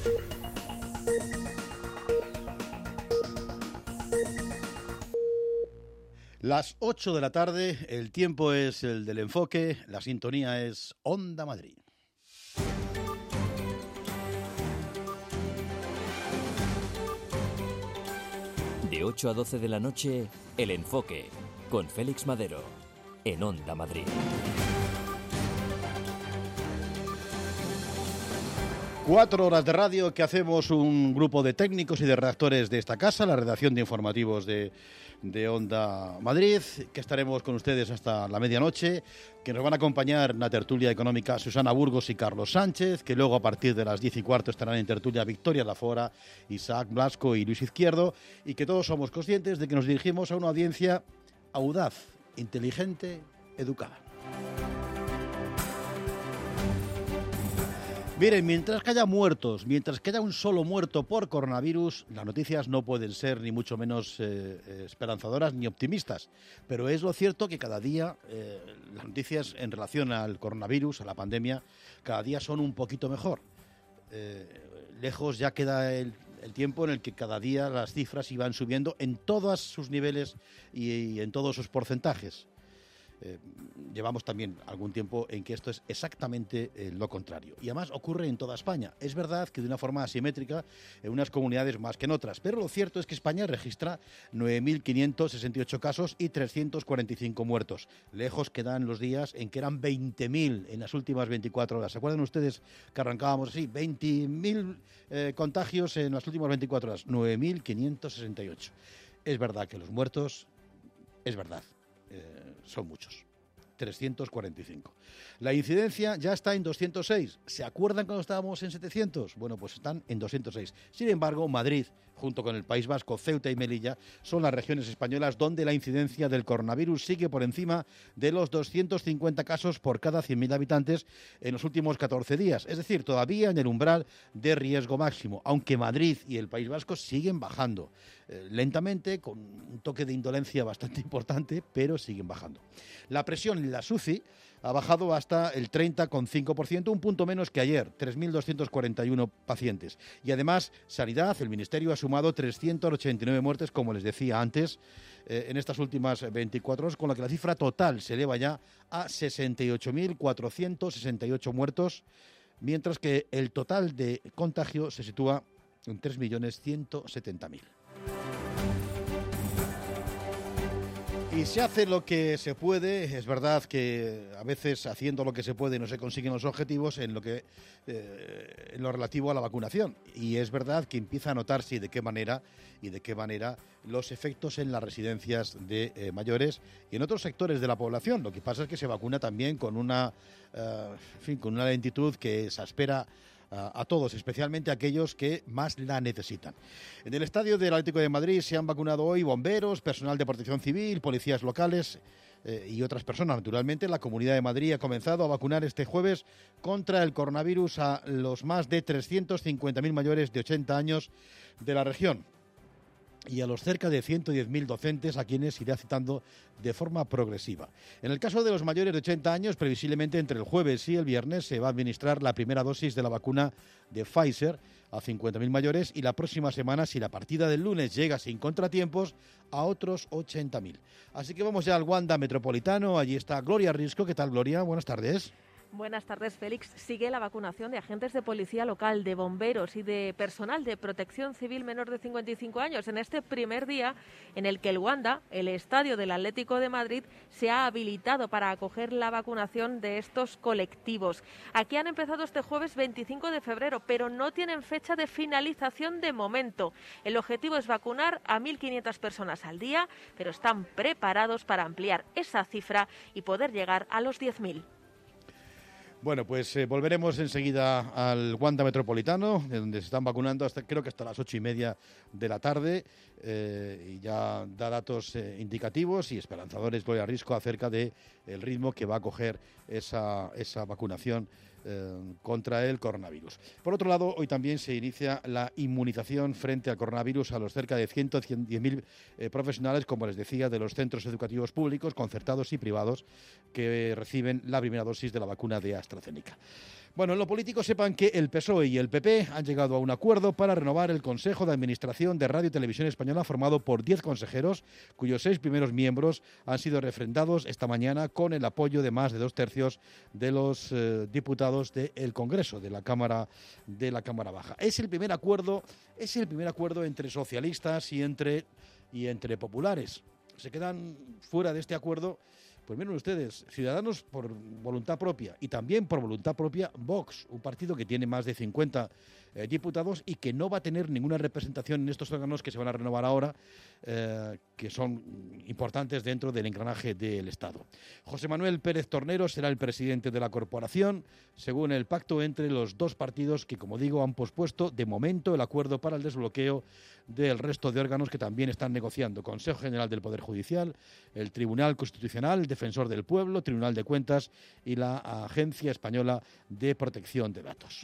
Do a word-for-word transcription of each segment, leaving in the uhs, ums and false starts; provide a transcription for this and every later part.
Las ocho de la tarde, el tiempo es el del enfoque, la sintonía es Onda Madrid. De ocho a doce de la noche, El Enfoque, con Félix Madero, en Onda Madrid. Cuatro horas de radio que hacemos un grupo de técnicos y de redactores de esta casa, la redacción de informativos de, de Onda Madrid, que estaremos con ustedes hasta la medianoche, que nos van a acompañar en la tertulia económica Susana Burgos y Carlos Sánchez, que luego a partir de las diez y cuarto estarán en tertulia Victoria Lafora, Isaac Blasco y Luis Izquierdo, y que todos somos conscientes de que nos dirigimos a una audiencia audaz, inteligente, educada. Miren, mientras que haya muertos, mientras que haya un solo muerto por coronavirus, las noticias no pueden ser ni mucho menos eh, esperanzadoras ni optimistas. Pero es lo cierto que cada día eh, las noticias en relación al coronavirus, a la pandemia, cada día son un poquito mejor. Eh, lejos ya queda el, el tiempo en el que cada día las cifras iban subiendo en todos sus niveles y, y en todos sus porcentajes. Eh, llevamos también algún tiempo en que esto es exactamente eh, lo contrario. Y además ocurre en toda España. Es verdad que de una forma asimétrica en unas comunidades más que en otras, pero lo cierto es que España registra nueve mil quinientos sesenta y ocho casos y trescientos cuarenta y cinco muertos. Lejos quedan los días en que eran veinte mil en las últimas veinticuatro horas. ¿Se acuerdan ustedes que arrancábamos así? veinte mil eh, contagios en las últimas veinticuatro horas. nueve mil quinientos sesenta y ocho. Es verdad que los muertos, es verdad. Eh, son muchos, trescientos cuarenta y cinco. La incidencia ya está en doscientos seis. ¿Se acuerdan cuando estábamos en setecientos? Bueno, pues están en doscientos seis. Sin embargo, Madrid, junto con el País Vasco, Ceuta y Melilla, son las regiones españolas donde la incidencia del coronavirus sigue por encima de los doscientos cincuenta casos por cada cien mil habitantes en los últimos catorce días. Es decir, todavía en el umbral de riesgo máximo, aunque Madrid y el País Vasco siguen bajando. Eh, lentamente, con un toque de indolencia bastante importante, pero siguen bajando. La presión en la S U C I ha bajado hasta el treinta coma cinco por ciento, un punto menos que ayer, tres mil doscientos cuarenta y uno pacientes. Y además, Sanidad, el Ministerio ha sumado trescientas ochenta y nueve muertes, como les decía antes, eh, en estas últimas veinticuatro horas, con lo que la cifra total se eleva ya a sesenta y ocho mil cuatrocientos sesenta y ocho muertos, mientras que el total de contagio se sitúa en tres millones ciento setenta mil. Y se hace lo que se puede. Es verdad que a veces haciendo lo que se puede no se consiguen los objetivos en lo que eh, en lo relativo a la vacunación. Y es verdad que empieza a notarse de qué manera y de qué manera los efectos en las residencias de eh, mayores y en otros sectores de la población. Lo que pasa es que se vacuna también con una, eh, en fin, con una lentitud que exaspera a todos, especialmente a aquellos que más la necesitan. En el estadio del Atlético de Madrid se han vacunado hoy bomberos, personal de protección civil, policías locales eh, y otras personas. Naturalmente, la Comunidad de Madrid ha comenzado a vacunar este jueves contra el coronavirus a los más de trescientos cincuenta mil mayores de ochenta años de la región y a los cerca de ciento diez mil docentes a quienes irá citando de forma progresiva. En el caso de los mayores de ochenta años, previsiblemente entre el jueves y el viernes se va a administrar la primera dosis de la vacuna de Pfizer a cincuenta mil mayores y la próxima semana, si la partida del lunes llega sin contratiempos, a otros ochenta mil. Así que vamos ya al Wanda Metropolitano. Allí está Gloria Risco. ¿Qué tal, Gloria? Buenas tardes. Buenas tardes, Félix. Sigue la vacunación de agentes de policía local, de bomberos y de personal de protección civil menor de cincuenta y cinco años en este primer día en el que el Wanda, el estadio del Atlético de Madrid, se ha habilitado para acoger la vacunación de estos colectivos. Aquí han empezado este jueves veinticinco de febrero, pero no tienen fecha de finalización de momento. El objetivo es vacunar a mil quinientas personas al día, pero están preparados para ampliar esa cifra y poder llegar a los diez mil. Bueno, pues eh, volveremos enseguida al Wanda Metropolitano, de donde se están vacunando hasta creo que hasta las ocho y media de la tarde, eh, y ya da datos eh, indicativos y esperanzadores Gloria Risco acerca de el ritmo que va a coger esa, esa vacunación eh, contra el coronavirus. Por otro lado, hoy también se inicia la inmunización frente al coronavirus a los cerca de ciento diez mil eh, profesionales, como les decía, de los centros educativos públicos, concertados y privados, que reciben la primera dosis de la vacuna de AstraZeneca. Bueno, en lo político sepan que el P S O E y el P P han llegado a un acuerdo para renovar el Consejo de Administración de Radio y Televisión Española, formado por diez consejeros, cuyos seis primeros miembros han sido refrendados esta mañana con el apoyo de más de dos tercios de los eh, diputados del Congreso, de la Cámara de la Cámara Baja. Es el primer acuerdo, es el primer acuerdo entre socialistas y entre y entre populares. Se quedan fuera de este acuerdo. Pues miren ustedes, Ciudadanos por voluntad propia y también por voluntad propia Vox, un partido que tiene más de cincuenta eh, diputados y que no va a tener ninguna representación en estos órganos que se van a renovar ahora, eh, que son importantes dentro del engranaje del Estado. José Manuel Pérez Tornero será el presidente de la corporación, según el pacto entre los dos partidos que, como digo, han pospuesto de momento el acuerdo para el desbloqueo del resto de órganos que también están negociando: Consejo General del Poder Judicial, el Tribunal Constitucional, Defensor del Pueblo, Tribunal de Cuentas y la Agencia Española de Protección de Datos.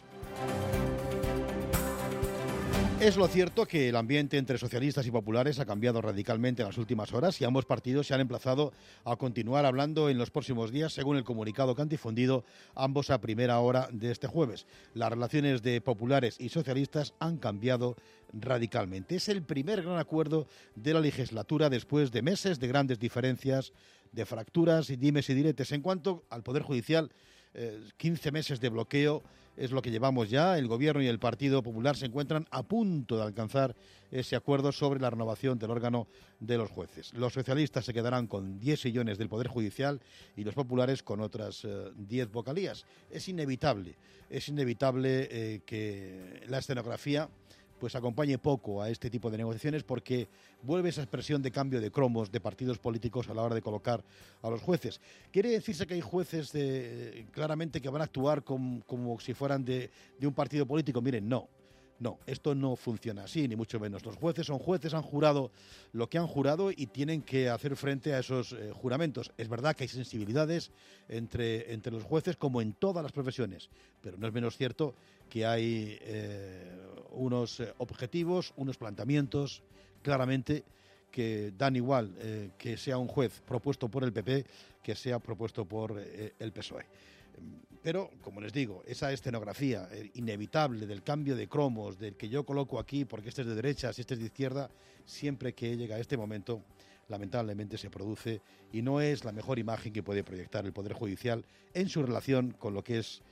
Es lo cierto que el ambiente entre socialistas y populares ha cambiado radicalmente en las últimas horas y ambos partidos se han emplazado a continuar hablando en los próximos días, según el comunicado que han difundido ambos a primera hora de este jueves. Las relaciones de populares y socialistas han cambiado radicalmente. Es el primer gran acuerdo de la legislatura después de meses de grandes diferencias, de fracturas y dimes y diretes. En cuanto al Poder Judicial, eh, quince meses de bloqueo es lo que llevamos ya. El Gobierno y el Partido Popular se encuentran a punto de alcanzar ese acuerdo sobre la renovación del órgano de los jueces. Los socialistas se quedarán con diez sillones del Poder Judicial y los populares con otras eh, diez vocalías. Es inevitable, es inevitable eh, que la escenografía pues acompañe poco a este tipo de negociaciones, porque vuelve esa expresión de cambio de cromos de partidos políticos a la hora de colocar a los jueces. ¿Quiere decirse que hay jueces de, claramente que van a actuar com, como si fueran de, de un partido político? Miren, no. No, esto no funciona así, ni mucho menos. Los jueces son jueces, han jurado lo que han jurado y tienen que hacer frente a esos eh, juramentos. Es verdad que hay sensibilidades entre, entre los jueces, como en todas las profesiones, pero no es menos cierto que hay eh, unos eh, objetivos, unos planteamientos, claramente, que dan igual eh, que sea un juez propuesto por el P P que sea propuesto por eh, el P S O E. Pero, como les digo, esa escenografía eh, inevitable del cambio de cromos, del que yo coloco aquí porque este es de derecha, si este es de izquierda, siempre que llega a este momento, lamentablemente se produce y no es la mejor imagen que puede proyectar el Poder Judicial en su relación con lo que es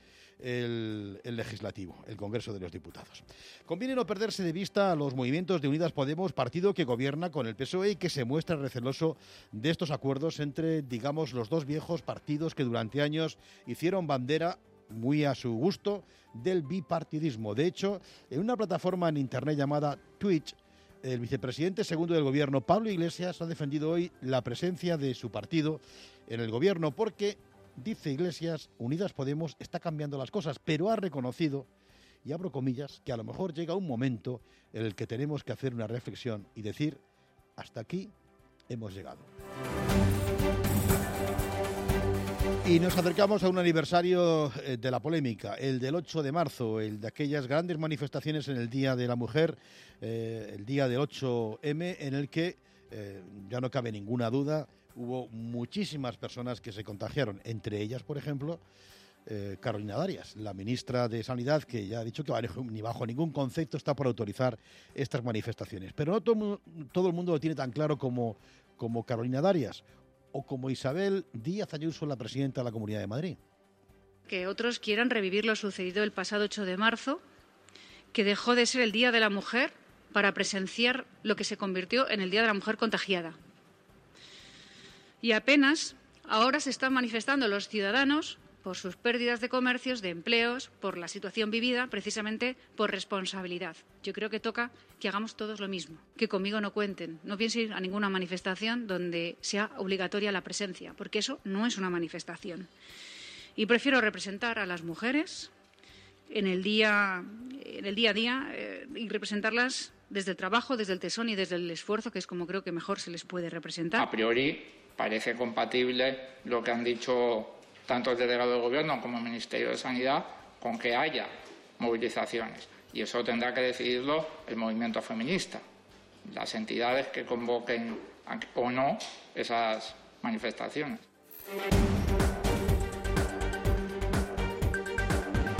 el, el legislativo, el Congreso de los Diputados. Conviene no perderse de vista a los movimientos de Unidas Podemos, partido que gobierna con el P S O E y que se muestra receloso de estos acuerdos entre, digamos, los dos viejos partidos que durante años hicieron bandera, muy a su gusto, del bipartidismo. De hecho, en una plataforma en Internet llamada Twitch, el vicepresidente segundo del Gobierno, Pablo Iglesias, ha defendido hoy la presencia de su partido en el Gobierno porque, dice Iglesias, Unidas Podemos está cambiando las cosas, pero ha reconocido, y abro comillas, que a lo mejor llega un momento en el que tenemos que hacer una reflexión y decir, hasta aquí hemos llegado. Y nos acercamos a un aniversario de la polémica, el del ocho de marzo, el de aquellas grandes manifestaciones en el Día de la Mujer, eh, el día del ocho eme, en el que, eh, ya no cabe ninguna duda, hubo muchísimas personas que se contagiaron, entre ellas, por ejemplo, eh, Carolina Darias, la ministra de Sanidad, que ya ha dicho que ni bajo ningún concepto está por autorizar estas manifestaciones. Pero no todo, todo el mundo lo tiene tan claro como, como Carolina Darias o como Isabel Díaz Ayuso, la presidenta de la Comunidad de Madrid. Que otros quieran revivir lo sucedido el pasado ocho de marzo, que dejó de ser el Día de la Mujer para presenciar lo que se convirtió en el Día de la Mujer contagiada. Y apenas ahora se están manifestando los ciudadanos por sus pérdidas de comercios, de empleos, por la situación vivida, precisamente por responsabilidad. Yo creo que toca que hagamos todos lo mismo, que conmigo no cuenten. No piensen ir a ninguna manifestación donde sea obligatoria la presencia, porque eso no es una manifestación. Y prefiero representar a las mujeres en el día, en el día a día eh, y representarlas desde el trabajo, desde el tesón y desde el esfuerzo, que es como creo que mejor se les puede representar. A priori parece compatible lo que han dicho tanto el delegado del Gobierno como el Ministerio de Sanidad con que haya movilizaciones. Y eso tendrá que decidirlo el movimiento feminista, las entidades que convoquen o no esas manifestaciones.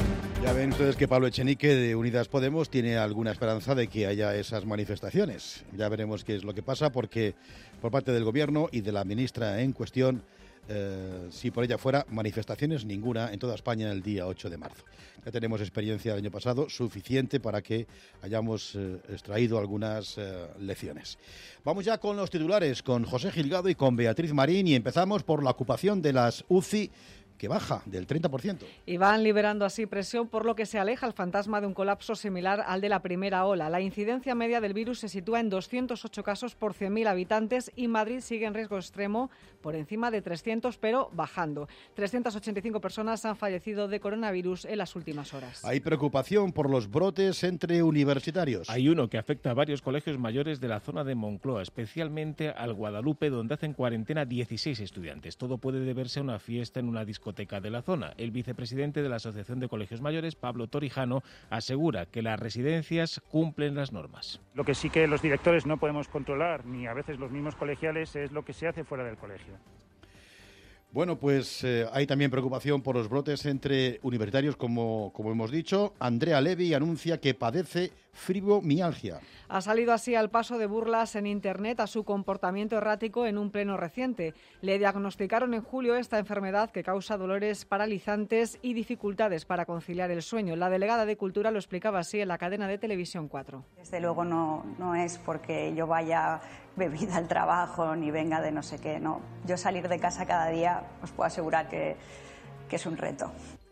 Ya ven ustedes que Pablo Echenique de Unidas Podemos tiene alguna esperanza de que haya esas manifestaciones. Ya veremos qué es lo que pasa, porque por parte del Gobierno y de la ministra en cuestión, eh, si por ella fuera, manifestaciones ninguna en toda España el día ocho de marzo. Ya tenemos experiencia del año pasado suficiente para que hayamos eh, extraído algunas eh, lecciones. Vamos ya con los titulares, con José Gilgado y con Beatriz Marín, y empezamos por la ocupación de las U C I, que baja del treinta por ciento. Y van liberando así presión, por lo que se aleja el fantasma de un colapso similar al de la primera ola. La incidencia media del virus se sitúa en doscientos ocho casos por cien mil habitantes y Madrid sigue en riesgo extremo por encima de trescientos, pero bajando. trescientas ochenta y cinco personas han fallecido de coronavirus en las últimas horas. Hay preocupación por los brotes entre universitarios. Hay uno que afecta a varios colegios mayores de la zona de Moncloa, especialmente al Guadalupe, donde hacen cuarentena dieciséis estudiantes. Todo puede deberse a una fiesta en una discoteca de la zona. El vicepresidente de la Asociación de Colegios Mayores, Pablo Torijano, asegura que las residencias cumplen las normas. Lo que sí que los directores no podemos controlar, ni a veces los mismos colegiales, es lo que se hace fuera del colegio. Bueno, pues eh, hay también preocupación por los brotes entre universitarios, como, como hemos dicho. Andrea Levy anuncia que padece fibromialgia. Ha salido así al paso de burlas en Internet a su comportamiento errático en un pleno reciente. Le diagnosticaron en julio esta enfermedad que causa dolores paralizantes y dificultades para conciliar el sueño. La delegada de Cultura lo explicaba así en la cadena de Televisión cuatro. Desde luego no, no es porque yo vaya bebida al trabajo ni venga de no sé qué, no. Yo salir de casa cada día os puedo asegurar que, que es un reto.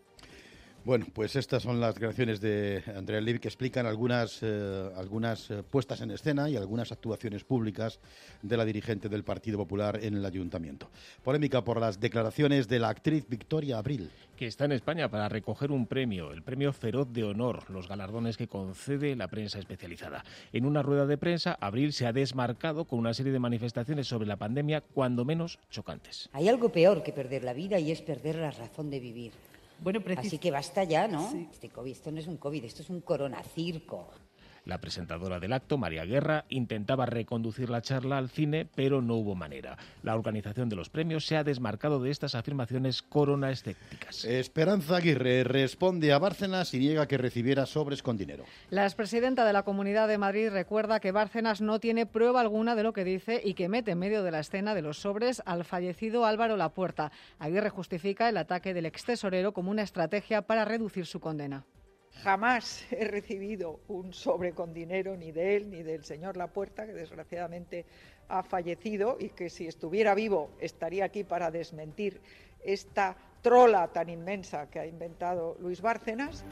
Bueno, pues estas son las declaraciones de Andrea Levy, que explican algunas, eh, algunas eh, puestas en escena y algunas actuaciones públicas de la dirigente del Partido Popular en el Ayuntamiento. Polémica por las declaraciones de la actriz Victoria Abril. Que está en España para recoger un premio, el Premio Feroz de Honor, los galardones que concede la prensa especializada. En una rueda de prensa, Abril se ha desmarcado con una serie de manifestaciones sobre la pandemia, cuando menos chocantes. Hay algo peor que perder la vida y es perder la razón de vivir. Bueno, Así que basta ya, ¿no? Sí. Este COVID, esto no es un COVID, esto es un coronacirco. La presentadora del acto, María Guerra, intentaba reconducir la charla al cine, pero no hubo manera. La organización de los premios se ha desmarcado de estas afirmaciones coronaescépticas. Esperanza Aguirre responde a Bárcenas y niega que recibiera sobres con dinero. La expresidenta de la Comunidad de Madrid recuerda que Bárcenas no tiene prueba alguna de lo que dice y que mete en medio de la escena de los sobres al fallecido Álvaro Lapuerta. Aguirre justifica el ataque del extesorero como una estrategia para reducir su condena. Jamás he recibido un sobre con dinero ni de él ni del señor Lapuerta, que desgraciadamente ha fallecido y que si estuviera vivo estaría aquí para desmentir esta trola tan inmensa que ha inventado Luis Bárcenas.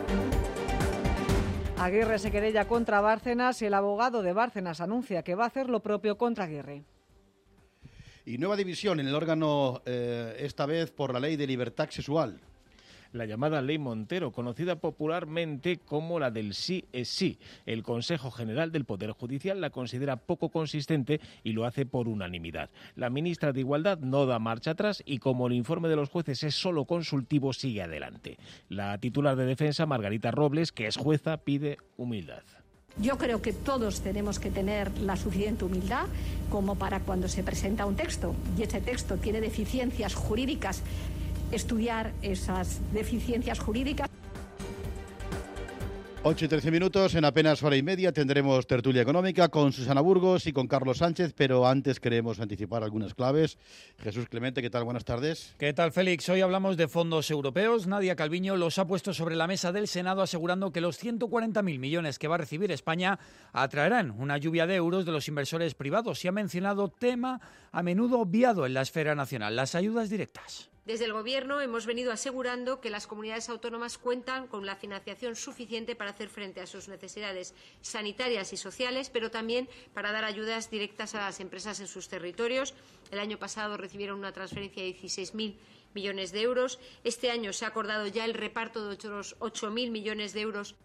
Aguirre se querella contra Bárcenas y el abogado de Bárcenas anuncia que va a hacer lo propio contra Aguirre. Y nueva división en el órgano, eh, esta vez por la ley de libertad sexual. La llamada Ley Montero, conocida popularmente como la del sí es sí. El Consejo General del Poder Judicial la considera poco consistente y lo hace por unanimidad. La ministra de Igualdad no da marcha atrás y, como el informe de los jueces es solo consultivo, sigue adelante. La titular de defensa, Margarita Robles, que es jueza, pide humildad. Yo creo que todos tenemos que tener la suficiente humildad como para, cuando se presenta un texto y ese texto tiene deficiencias jurídicas, estudiar esas deficiencias jurídicas. ocho y trece minutos, en apenas hora y media tendremos tertulia económica con Susana Burgos y con Carlos Sánchez, pero antes queremos anticipar algunas claves. Jesús Clemente, ¿qué tal? Buenas tardes. ¿Qué tal, Félix? Hoy hablamos de fondos europeos. Nadia Calviño los ha puesto sobre la mesa del Senado, asegurando que los ciento cuarenta mil millones que va a recibir España atraerán una lluvia de euros de los inversores privados y ha mencionado tema a menudo obviado en la esfera nacional, las ayudas directas. Desde el Gobierno hemos venido asegurando que las comunidades autónomas cuentan con la financiación suficiente para hacer frente a sus necesidades sanitarias y sociales, pero también para dar ayudas directas a las empresas en sus territorios. El año pasado recibieron una transferencia de dieciséis mil millones de euros. Este año se ha acordado ya el reparto de otros ocho mil millones de euros.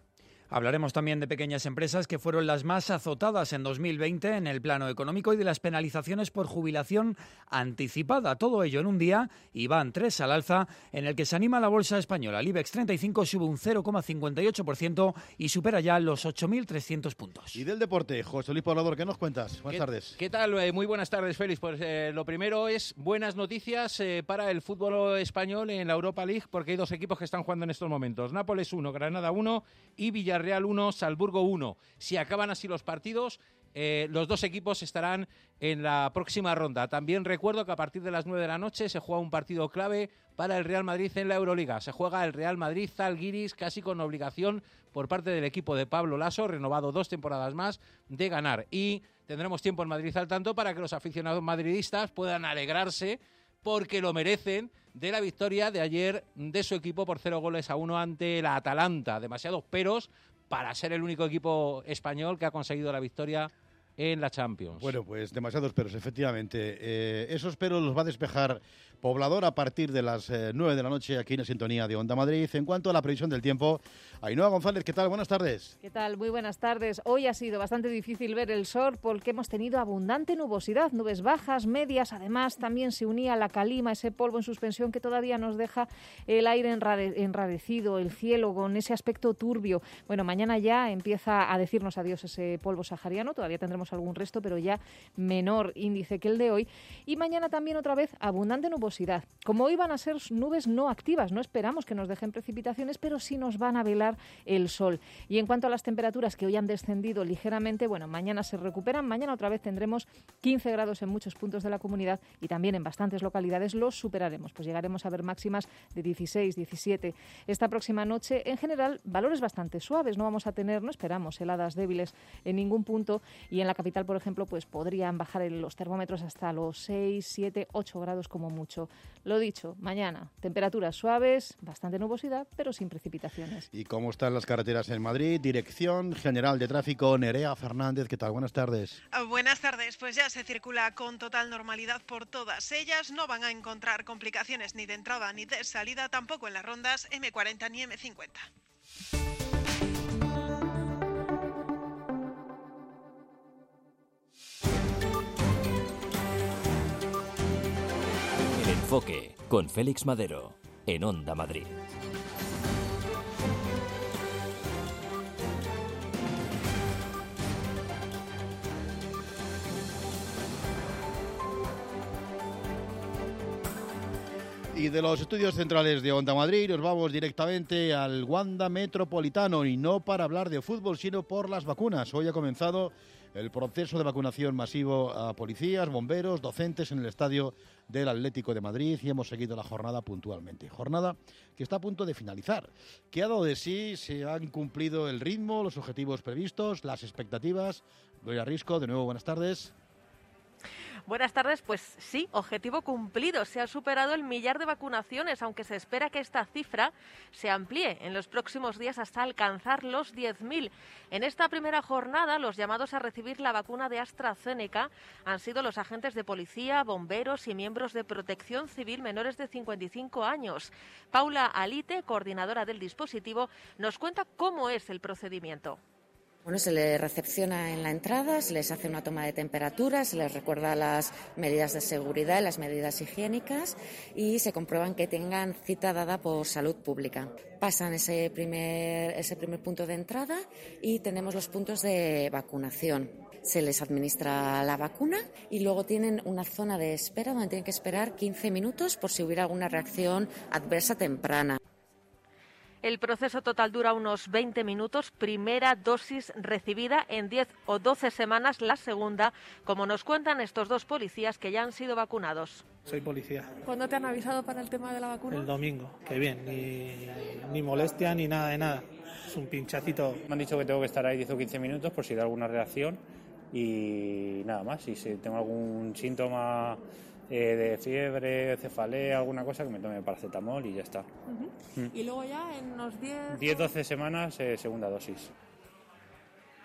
Hablaremos también de pequeñas empresas que fueron las más azotadas en dos mil veinte en el plano económico y de las penalizaciones por jubilación anticipada. Todo ello en un día, y van tres al alza, en el que se anima la bolsa española. El IBEX treinta y cinco sube un cero coma cincuenta y ocho por ciento y supera ya los ocho mil trescientos puntos. Y del deporte, José Luis Poblador, ¿qué nos cuentas? Buenas ¿Qué, tardes. ¿Qué tal? Eh, muy buenas tardes, Félix. Pues eh, lo primero es buenas noticias eh, para el fútbol español en la Europa League, porque hay dos equipos que están jugando en estos momentos. Nápoles uno, Granada uno y Villarreal uno, Salzburgo uno. Si acaban así los partidos, eh, los dos equipos estarán en la próxima ronda. También recuerdo que a partir de las nueve de la noche se juega un partido clave para el Real Madrid en la Euroliga. Se juega el Real Madrid-Zalgiris casi con obligación por parte del equipo de Pablo Laso, renovado dos temporadas más, de ganar. Y tendremos tiempo en Madrid al tanto para que los aficionados madridistas puedan alegrarse, porque lo merecen, de la victoria de ayer de su equipo por cero goles a uno ante la Atalanta. Demasiados peros para ser el único equipo español que ha conseguido la victoria en la Champions. Bueno, pues demasiados peros, efectivamente. Eh, esos peros los va a despejar Poblador a partir de las eh, nueve de la noche aquí en la sintonía de Onda Madrid. En cuanto a la previsión del tiempo, Ainhoa González, ¿qué tal? Buenas tardes. ¿Qué tal? Muy buenas tardes. Hoy ha sido bastante difícil ver el sol porque hemos tenido abundante nubosidad, nubes bajas, medias. Además, también se unía la calima, ese polvo en suspensión que todavía nos deja el aire enrare- enrarecido, el cielo con ese aspecto turbio. Bueno, mañana ya empieza a decirnos adiós ese polvo sahariano. Todavía tendremos algún resto, pero ya menor índice que el de hoy. Y mañana también otra vez abundante nubosidad. Como hoy van a ser nubes no activas, no esperamos que nos dejen precipitaciones, pero sí nos van a velar el sol. Y en cuanto a las temperaturas, que hoy han descendido ligeramente, bueno, mañana se recuperan. Mañana otra vez tendremos quince grados en muchos puntos de la comunidad y también en bastantes localidades los superaremos. Pues llegaremos a ver máximas de dieciséis, diecisiete. Esta próxima noche, en general, valores bastante suaves. No vamos a tener, no esperamos heladas débiles en ningún punto. Y en la capital, por ejemplo, pues podrían bajar los termómetros hasta los seis, siete, ocho grados como mucho. Lo dicho, mañana temperaturas suaves, bastante nubosidad, pero sin precipitaciones. ¿Y cómo están las carreteras en Madrid? Dirección General de Tráfico, Nerea Fernández, ¿qué tal? Buenas tardes. Buenas tardes, pues ya se circula con total normalidad por todas ellas. No van a encontrar complicaciones ni de entrada ni de salida, tampoco en las rondas eme cuarenta ni eme cincuenta. Enfoque con Félix Madero en Onda Madrid. Y de los estudios centrales de Onda Madrid nos vamos directamente al Wanda Metropolitano, y no para hablar de fútbol, sino por las vacunas. Hoy ha comenzado el proceso de vacunación masivo a policías, bomberos, docentes en el estadio del Atlético de Madrid, y hemos seguido la jornada puntualmente. Jornada que está a punto de finalizar. ¿Qué ha dado de sí? ¿Se han cumplido el ritmo, los objetivos previstos, las expectativas? Gloria Risco, de nuevo, buenas tardes. Buenas tardes, pues sí, objetivo cumplido. Se ha superado el millar de vacunaciones, aunque se espera que esta cifra se amplíe en los próximos días hasta alcanzar los diez mil. En esta primera jornada, los llamados a recibir la vacuna de AstraZeneca han sido los agentes de policía, bomberos y miembros de protección civil menores de cincuenta y cinco años. Paula Alite, coordinadora del dispositivo, nos cuenta cómo es el procedimiento. Bueno, se les recepciona en la entrada, se les hace una toma de temperatura, se les recuerda las medidas de seguridad, las medidas higiénicas, y se comprueban que tengan cita dada por salud pública. Pasan ese primer, ese primer punto de entrada y tenemos los puntos de vacunación. Se les administra la vacuna y luego tienen una zona de espera donde tienen que esperar quince minutos por si hubiera alguna reacción adversa temprana. El proceso total dura unos veinte minutos. Primera dosis recibida en diez o doce semanas, la segunda, como nos cuentan estos dos policías que ya han sido vacunados. Soy policía. ¿Cuándo te han avisado para el tema de la vacuna? El domingo, que bien, ni, ni molestia ni nada de nada. Es un pinchacito. Me han dicho que tengo que estar ahí diez o quince minutos por si da alguna reacción y nada más. Y si tengo algún síntoma Eh, de fiebre, cefalea, alguna cosa, que me tome paracetamol y ya está. Uh-huh. Mm. Y luego ya en unos diez... diez a doce semanas, eh, segunda dosis.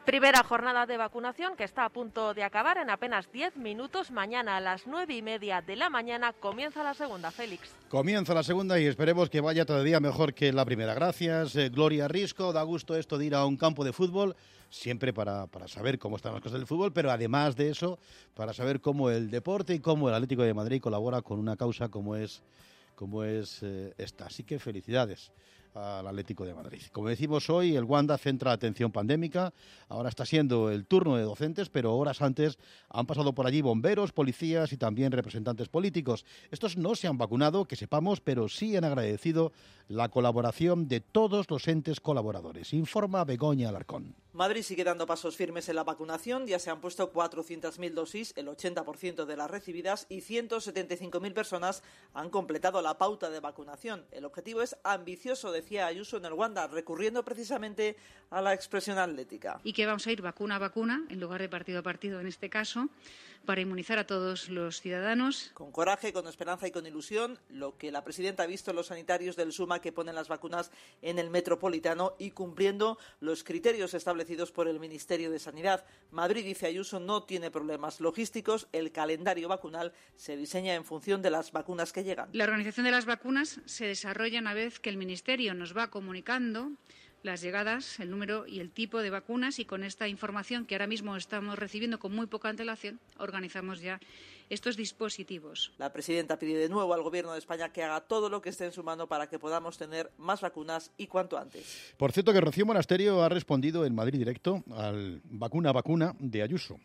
Primera jornada de vacunación que está a punto de acabar en apenas diez minutos. Mañana a las nueve y media de la mañana comienza la segunda, Félix. Comienza la segunda y esperemos que vaya todavía mejor que la primera. Gracias, eh, Gloria Risco. Da gusto esto de ir a un campo de fútbol, siempre para, para saber cómo están las cosas del fútbol, pero además de eso, para saber cómo el deporte y cómo el Atlético de Madrid colabora con una causa como es, como es eh, esta. Así que felicidades al Atlético de Madrid. Como decimos hoy, el Wanda centra atención pandémica. Ahora está siendo el turno de docentes, pero horas antes han pasado por allí bomberos, policías y también representantes políticos. Estos no se han vacunado, que sepamos, pero sí han agradecido la colaboración de todos los entes colaboradores. Informa Begoña Alarcón. Madrid sigue dando pasos firmes en la vacunación. Ya se han puesto cuatrocientas mil dosis, el ochenta por ciento de las recibidas, y ciento setenta y cinco mil personas han completado la pauta de vacunación. El objetivo es ambicioso, decía Ayuso en el Wanda, recurriendo precisamente a la expresión atlética. Y que vamos a ir vacuna a vacuna, en lugar de partido a partido en este caso, para inmunizar a todos los ciudadanos. Con coraje, con esperanza y con ilusión, lo que la presidenta ha visto en los sanitarios del SUMA que ponen las vacunas en el Metropolitano y cumpliendo los criterios establecidos por el Ministerio de Sanidad. Madrid, dice Ayuso, no tiene problemas logísticos. El calendario vacunal se diseña en función de las vacunas que llegan. La organización de las vacunas se desarrolla una vez que el Ministerio nos va comunicando las llegadas, el número y el tipo de vacunas, y con esta información que ahora mismo estamos recibiendo con muy poca antelación, organizamos ya estos dispositivos. La presidenta pide de nuevo al Gobierno de España que haga todo lo que esté en su mano para que podamos tener más vacunas y cuanto antes. Por cierto, que Rocío Monasterio ha respondido en Madrid Directo al vacuna vacuna de Ayuso.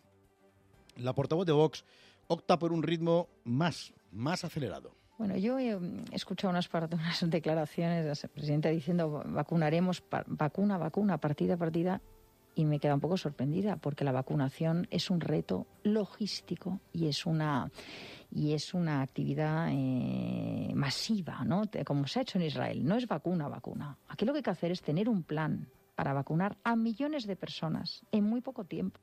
La portavoz de Vox opta por un ritmo más, más acelerado. Bueno, yo he escuchado unas, unas declaraciones de la presidenta diciendo vacunaremos vacuna, vacuna, partida a partida, y me queda un poco sorprendida porque la vacunación es un reto logístico y es una y es una actividad eh, masiva, ¿no? Como se ha hecho en Israel. No es vacuna, vacuna. Aquí lo que hay que hacer es tener un plan para vacunar a millones de personas en muy poco tiempo.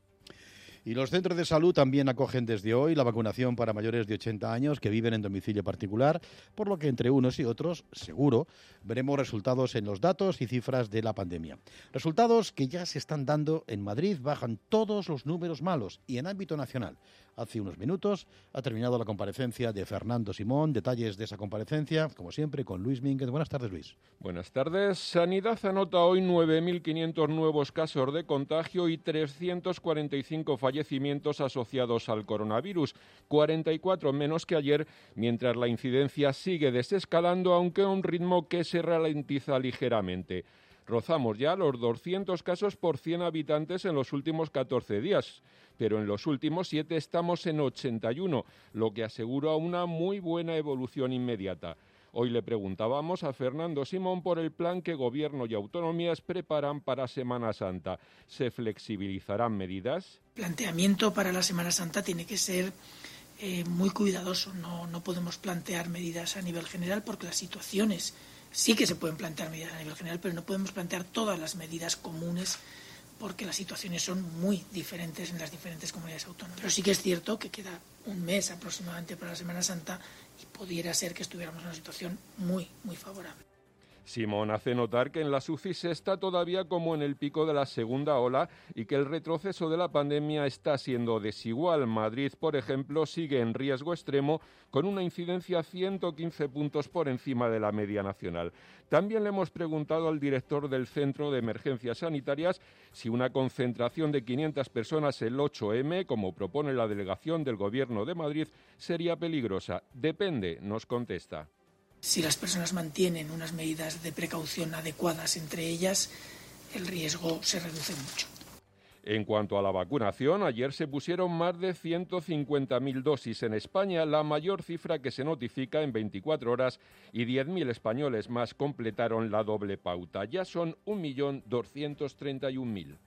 Y los centros de salud también acogen desde hoy la vacunación para mayores de ochenta años que viven en domicilio particular, por lo que entre unos y otros, seguro, veremos resultados en los datos y cifras de la pandemia. Resultados que ya se están dando en Madrid, bajan todos los números malos y en ámbito nacional. Hace unos minutos ha terminado la comparecencia de Fernando Simón. Detalles de esa comparecencia, como siempre, con Luis Mínguez. Buenas tardes, Luis. Buenas tardes. Sanidad anota hoy nueve mil quinientos nuevos casos de contagio y trescientos cuarenta y cinco fallecimientos asociados al coronavirus, cuarenta y cuatro menos que ayer, mientras la incidencia sigue desescalando, aunque a un ritmo que se ralentiza ligeramente. Rozamos ya los doscientos casos por cien habitantes en los últimos catorce días, pero en los últimos siete estamos en ochenta y uno, lo que asegura una muy buena evolución inmediata. Hoy le preguntábamos a Fernando Simón por el plan que Gobierno y autonomías preparan para Semana Santa. ¿Se flexibilizarán medidas? El planteamiento para la Semana Santa tiene que ser eh, muy cuidadoso. No, no podemos plantear medidas a nivel general porque las situaciones sí que se pueden plantear medidas a nivel general, pero no podemos plantear todas las medidas comunes porque las situaciones son muy diferentes en las diferentes comunidades autónomas. Pero sí que es cierto que queda un mes aproximadamente para la Semana Santa y pudiera ser que estuviéramos en una situación muy, muy favorable. Simón hace notar que en las U C I se está todavía como en el pico de la segunda ola y que el retroceso de la pandemia está siendo desigual. Madrid, por ejemplo, sigue en riesgo extremo con una incidencia ciento quince puntos por encima de la media nacional. También le hemos preguntado al director del Centro de Emergencias Sanitarias si una concentración de quinientas personas el ocho eme, como propone la delegación del Gobierno de Madrid, sería peligrosa. Depende, nos contesta. Si las personas mantienen unas medidas de precaución adecuadas entre ellas, el riesgo se reduce mucho. En cuanto a la vacunación, ayer se pusieron más de ciento cincuenta mil dosis en España, la mayor cifra que se notifica en veinticuatro horas, y diez mil españoles más completaron la doble pauta. Ya son un millón doscientos treinta y un mil.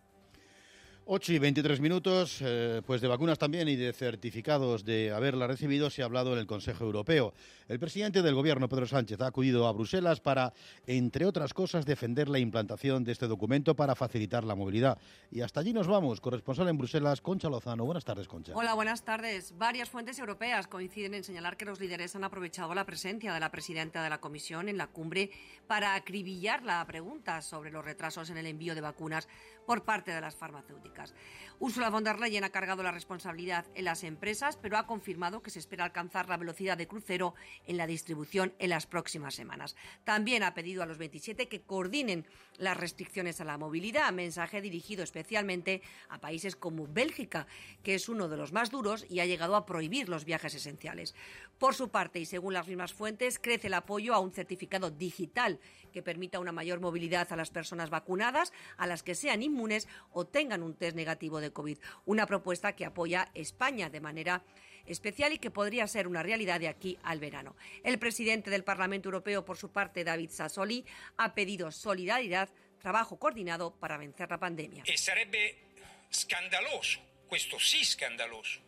ocho y veintitrés minutos, eh, pues de vacunas también y de certificados de haberla recibido se ha hablado en el Consejo Europeo. El presidente del Gobierno, Pedro Sánchez, ha acudido a Bruselas para, entre otras cosas, defender la implantación de este documento para facilitar la movilidad. Y hasta allí nos vamos. Corresponsal en Bruselas, Concha Lozano. Buenas tardes, Concha. Hola, buenas tardes. Varias fuentes europeas coinciden en señalar que los líderes han aprovechado la presencia de la presidenta de la Comisión en la cumbre para acribillar la pregunta sobre los retrasos en el envío de vacunas por parte de las farmacéuticas. económicas. Ursula von der Leyen ha cargado la responsabilidad en las empresas, pero ha confirmado que se espera alcanzar la velocidad de crucero en la distribución en las próximas semanas. También ha pedido a los veintisiete que coordinen las restricciones a la movilidad, mensaje dirigido especialmente a países como Bélgica, que es uno de los más duros y ha llegado a prohibir los viajes esenciales. Por su parte, y según las mismas fuentes, crece el apoyo a un certificado digital que permita una mayor movilidad a las personas vacunadas, a las que sean inmunes o tengan un test negativo de COVID. Una propuesta que apoya España de manera especial y que podría ser una realidad de aquí al verano. El presidente del Parlamento Europeo, por su parte, David Sassoli, ha pedido solidaridad, trabajo coordinado para vencer la pandemia. E sarebbe scandaloso, questo sì scandaloso,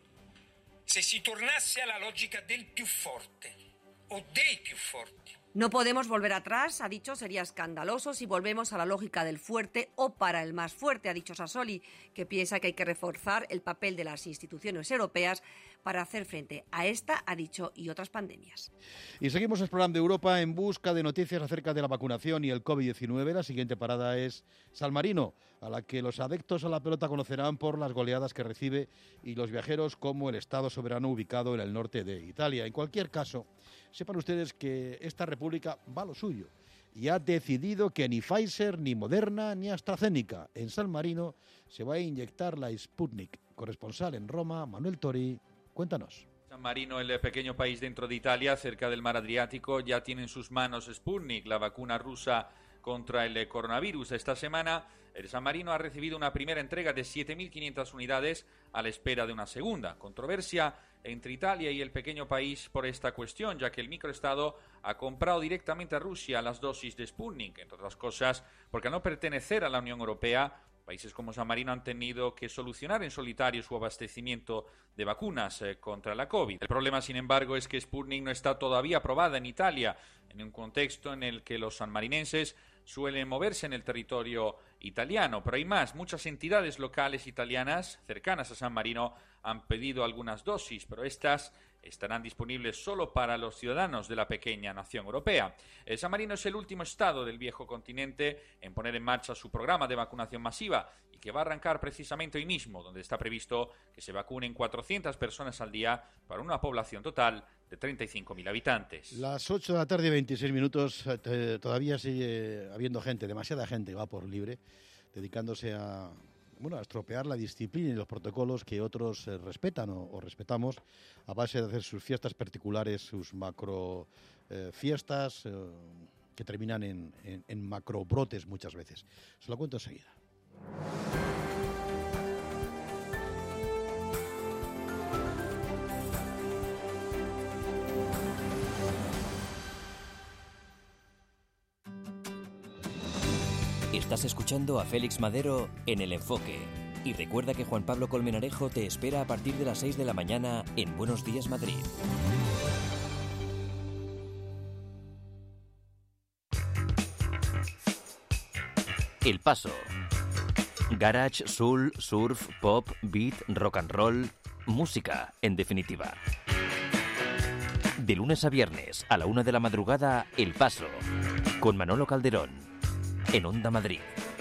se si tornasse alla logica del più forte o dei più forti. No podemos volver atrás, ha dicho, sería escandaloso si volvemos a la lógica del fuerte o para el más fuerte, ha dicho Sassoli, que piensa que hay que reforzar el papel de las instituciones europeas para hacer frente a esta, ha dicho, y otras pandemias. Y seguimos explorando Europa en busca de noticias acerca de la vacunación y el COVID diecinueve. La siguiente parada es San Marino, a la que los adeptos a la pelota conocerán por las goleadas que recibe y los viajeros como el Estado soberano ubicado en el norte de Italia. En cualquier caso, sepan ustedes que esta república va a lo suyo y ha decidido que ni Pfizer, ni Moderna, ni AstraZeneca en San Marino se va a inyectar la Sputnik. Corresponsal en Roma, Manuel Tori, cuéntanos. San Marino, el pequeño país dentro de Italia, cerca del mar Adriático, ya tiene en sus manos Sputnik, la vacuna rusa contra el coronavirus. Esta semana, el San Marino ha recibido una primera entrega de siete mil quinientas unidades a la espera de una segunda. Controversia entre Italia y el pequeño país por esta cuestión, ya que el microestado ha comprado directamente a Rusia las dosis de Sputnik, entre otras cosas, porque al no pertenecer a la Unión Europea, países como San Marino han tenido que solucionar en solitario su abastecimiento de vacunas eh, contra la COVID. El problema, sin embargo, es que Sputnik no está todavía aprobada en Italia, en un contexto en el que los sanmarinenses suelen moverse en el territorio italiano. Pero hay más, muchas entidades locales italianas cercanas a San Marino han pedido algunas dosis, pero estas estarán disponibles solo para los ciudadanos de la pequeña nación europea. El San Marino es el último estado del viejo continente en poner en marcha su programa de vacunación masiva y que va a arrancar precisamente hoy mismo, donde está previsto que se vacunen cuatrocientas personas al día para una población total de treinta y cinco mil habitantes. Las ocho de la tarde, veintiséis minutos, eh, todavía sigue habiendo gente, demasiada gente va por libre, dedicándose a, bueno, a estropear la disciplina y los protocolos que otros eh, respetan o, o respetamos a base de hacer sus fiestas particulares, sus macro eh, fiestas eh, que terminan en, en, en macro brotes muchas veces. Se lo cuento enseguida. Estás escuchando a Félix Madero en El Enfoque. Y recuerda que Juan Pablo Colmenarejo te espera a partir de las seis de la mañana en Buenos Días Madrid. El Paso. Garage, soul, surf, pop, beat, rock and roll. Música, en definitiva. De lunes a viernes, a la una de la madrugada, El Paso. Con Manolo Calderón. En Onda Madrid.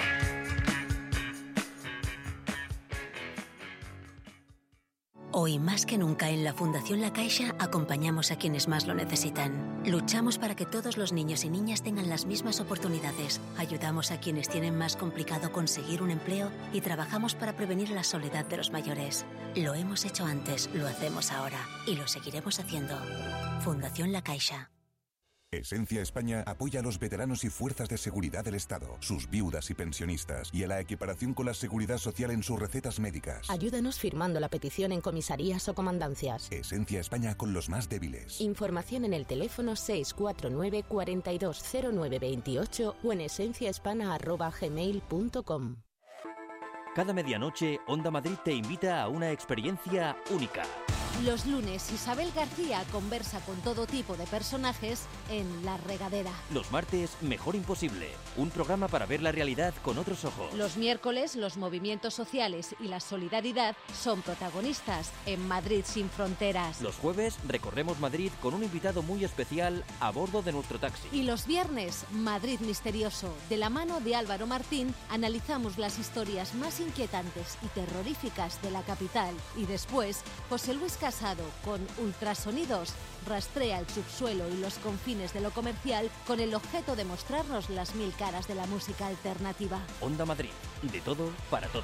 Hoy más que nunca en la Fundación La Caixa acompañamos a quienes más lo necesitan. Luchamos para que todos los niños y niñas tengan las mismas oportunidades. Ayudamos a quienes tienen más complicado conseguir un empleo y trabajamos para prevenir la soledad de los mayores. Lo hemos hecho antes, lo hacemos ahora y lo seguiremos haciendo. Fundación La Caixa. Esencia España apoya a los veteranos y fuerzas de seguridad del Estado, sus viudas y pensionistas, y a la equiparación con la seguridad social en sus recetas médicas. Ayúdanos firmando la petición en comisarías o comandancias. Esencia España con los más débiles. Información en el teléfono seis cuatro nueve, cuatro dos cero nueve dos ocho o en esenciahispana arroba gmail punto com. Cada medianoche, Onda Madrid te invita a una experiencia única. Los lunes, Isabel García conversa con todo tipo de personajes en La Regadera. Los martes, Mejor Imposible, un programa para ver la realidad con otros ojos. Los miércoles, los movimientos sociales y la solidaridad son protagonistas en Madrid sin fronteras. Los jueves, recorremos Madrid con un invitado muy especial a bordo de nuestro taxi. Y los viernes, Madrid Misterioso. De la mano de Álvaro Martín, analizamos las historias más inquietantes y terroríficas de la capital. Y después, José Luis Casado, con Ultrasonidos, rastrea el subsuelo y los confines de lo comercial con el objeto de mostrarnos las mil caras de la música alternativa. Onda Madrid, de todo para todos.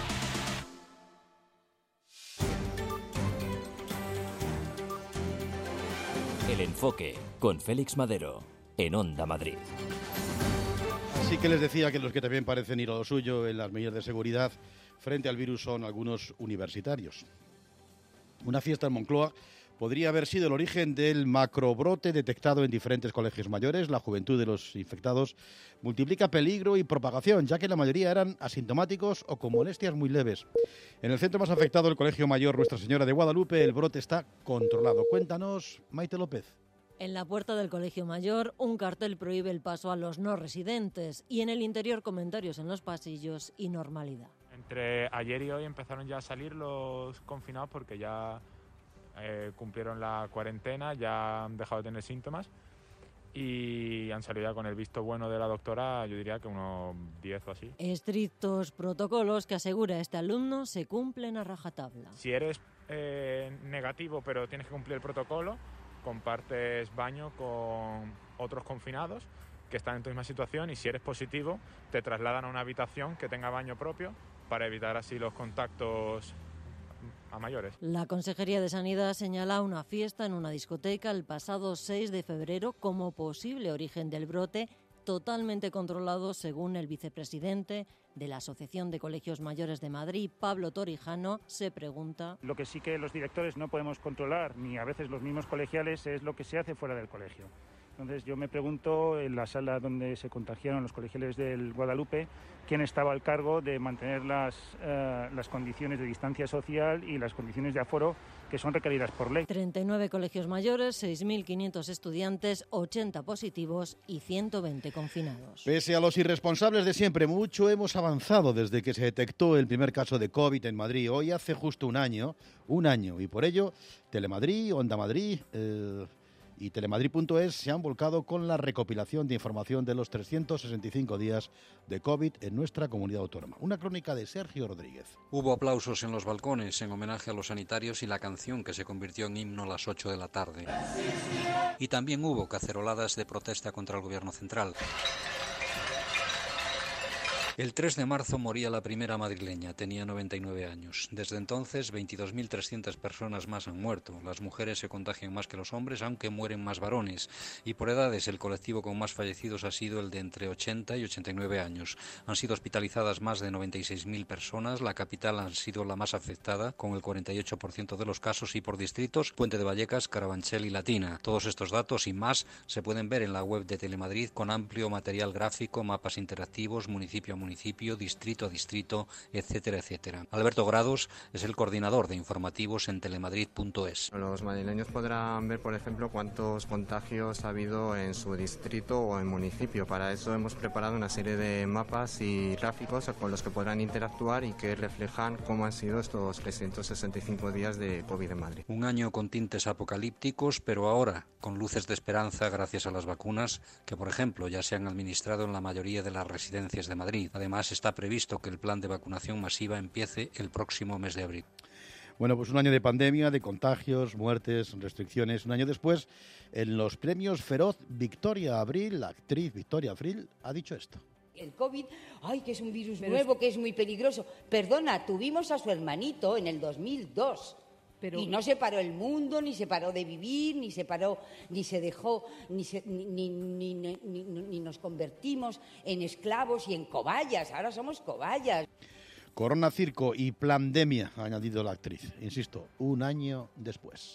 El enfoque con Félix Madero en Onda Madrid. Así que les decía que los que también parecen ir a lo suyo en las medidas de seguridad frente al virus son algunos universitarios. Una fiesta en Moncloa podría haber sido el origen del macrobrote detectado en diferentes colegios mayores. La juventud de los infectados multiplica peligro y propagación, ya que la mayoría eran asintomáticos o con molestias muy leves. En el centro más afectado, el Colegio Mayor Nuestra Señora de Guadalupe, el brote está controlado. Cuéntanos, Maite López. En la puerta del Colegio Mayor, un cartel prohíbe el paso a los no residentes y en el interior comentarios en los pasillos y normalidad. Entre ayer y hoy empezaron ya a salir los confinados porque ya eh, cumplieron la cuarentena, ya han dejado de tener síntomas y han salido ya con el visto bueno de la doctora, yo diría que unos diez o así. Estrictos protocolos que asegura este alumno se cumplen a rajatabla. Si eres eh, negativo pero tienes que cumplir el protocolo, compartes baño con otros confinados que están en tu misma situación y si eres positivo te trasladan a una habitación que tenga baño propio para evitar así los contactos a mayores. La Consejería de Sanidad señala una fiesta en una discoteca el pasado seis de febrero como posible origen del brote, totalmente controlado según el vicepresidente de la Asociación de Colegios Mayores de Madrid, Pablo Torijano. Se pregunta... Lo que sí que los directores no podemos controlar, ni a veces los mismos colegiales, es lo que se hace fuera del colegio. Entonces yo me pregunto, en la sala donde se contagiaron los colegiales del Guadalupe, quién estaba al cargo de mantener las, eh, las condiciones de distancia social y las condiciones de aforo que son requeridas por ley. treinta y nueve colegios mayores, seis mil quinientos estudiantes, ochenta positivos y ciento veinte confinados. Pese a los irresponsables de siempre, mucho hemos avanzado desde que se detectó el primer caso de COVID en Madrid. Hoy hace justo un año, un año, y por ello Telemadrid, Onda Madrid... Eh, y telemadrid punto es se han volcado con la recopilación de información de los trescientos sesenta y cinco días de COVID en nuestra comunidad autónoma. Una crónica de Sergio Rodríguez. Hubo aplausos en los balcones en homenaje a los sanitarios y la canción que se convirtió en himno a las ocho de la tarde. Y también hubo caceroladas de protesta contra el gobierno central. El tres de marzo moría la primera madrileña, tenía noventa y nueve años. Desde entonces, veintidós mil trescientas personas más han muerto. Las mujeres se contagian más que los hombres, aunque mueren más varones. Y por edades, el colectivo con más fallecidos ha sido el de entre ochenta y ochenta y nueve años. Han sido hospitalizadas más de noventa y seis mil personas. La capital ha sido la más afectada, con el cuarenta y ocho por ciento de los casos, y por distritos, Puente de Vallecas, Carabanchel y Latina. Todos estos datos y más se pueden ver en la web de Telemadrid, con amplio material gráfico, mapas interactivos, municipio a municipio, distrito a distrito, etcétera, etcétera. Alberto Grados es el coordinador de informativos en telemadrid punto es. Los madrileños podrán ver, por ejemplo, cuántos contagios ha habido en su distrito o en municipio. Para eso hemos preparado una serie de mapas y gráficos con los que podrán interactuar y que reflejan cómo han sido estos trescientos sesenta y cinco días de COVID en Madrid. Un año con tintes apocalípticos, pero ahora con luces de esperanza gracias a las vacunas que, por ejemplo, ya se han administrado en la mayoría de las residencias de Madrid. Además, está previsto que el plan de vacunación masiva empiece el próximo mes de abril. Bueno, pues un año de pandemia, de contagios, muertes, restricciones. Un año después, en los premios Feroz, Victoria Abril, la actriz Victoria Abril, ha dicho esto. El COVID, ay, que es un virus Pero nuevo, es... que es muy peligroso. Perdona, tuvimos a su hermanito en el dos mil dos. Pero... Y no se paró el mundo, ni se paró de vivir, ni se paró, ni se dejó, ni, se, ni, ni, ni, ni, ni, ni nos convertimos en esclavos y en cobayas. Ahora somos cobayas. Corona, circo y plandemia, ha añadido la actriz. Insisto, un año después.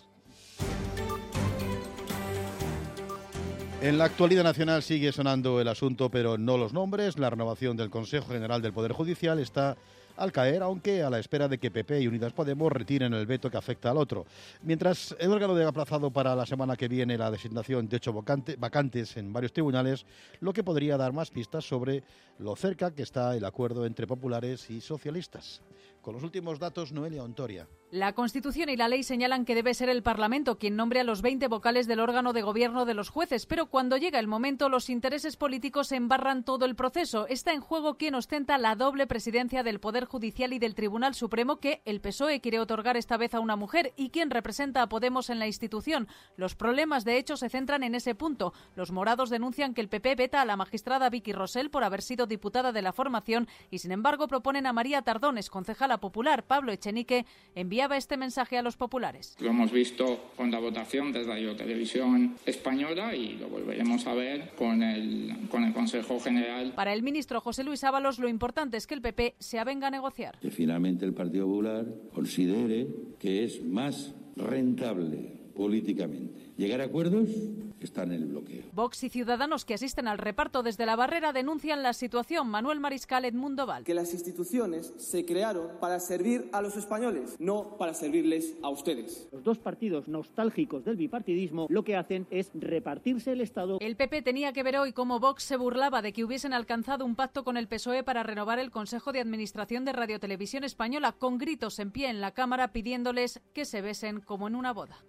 En la actualidad nacional sigue sonando el asunto, pero no los nombres. La renovación del Consejo General del Poder Judicial está al caer, aunque a la espera de que P P y Unidas Podemos retiren el veto que afecta al otro. Mientras el órgano ha aplazado para la semana que viene la designación de ocho vacantes en varios tribunales, lo que podría dar más pistas sobre lo cerca que está el acuerdo entre populares y socialistas. Con los últimos datos, Noelia Ontoria. La Constitución y la ley señalan que debe ser el Parlamento quien nombre a los veinte vocales del órgano de gobierno de los jueces, pero cuando llega el momento los intereses políticos embarran todo el proceso. Está en juego quien ostenta la doble presidencia del Poder Judicial y del Tribunal Supremo, que el P S O E quiere otorgar esta vez a una mujer, y quien representa a Podemos en la institución. Los problemas, de hecho, se centran en ese punto. Los morados denuncian que el P P veta a la magistrada Vicky Rosell por haber sido diputada de la formación y, sin embargo, proponen a María Tardones, concejala popular. Pablo Echenique enviaba este mensaje a los populares. Lo hemos visto con la votación de Radio Televisión Española y lo volveremos a ver con el, con el Consejo General. Para el ministro José Luis Ábalos, lo importante es que el P P se avenga a negociar. Que finalmente el Partido Popular considere que es más rentable políticamente llegar a acuerdos que están en el bloqueo. Vox y Ciudadanos, que asisten al reparto desde la barrera, denuncian la situación. Manuel Mariscal, Edmundo Val. Que las instituciones se crearon para servir a los españoles, no para servirles a ustedes. Los dos partidos nostálgicos del bipartidismo lo que hacen es repartirse el Estado. El P P tenía que ver hoy cómo Vox se burlaba de que hubiesen alcanzado un pacto con el P S O E para renovar el Consejo de Administración de Radio Televisión Española, con gritos en pie en la Cámara pidiéndoles que se besen como en una boda.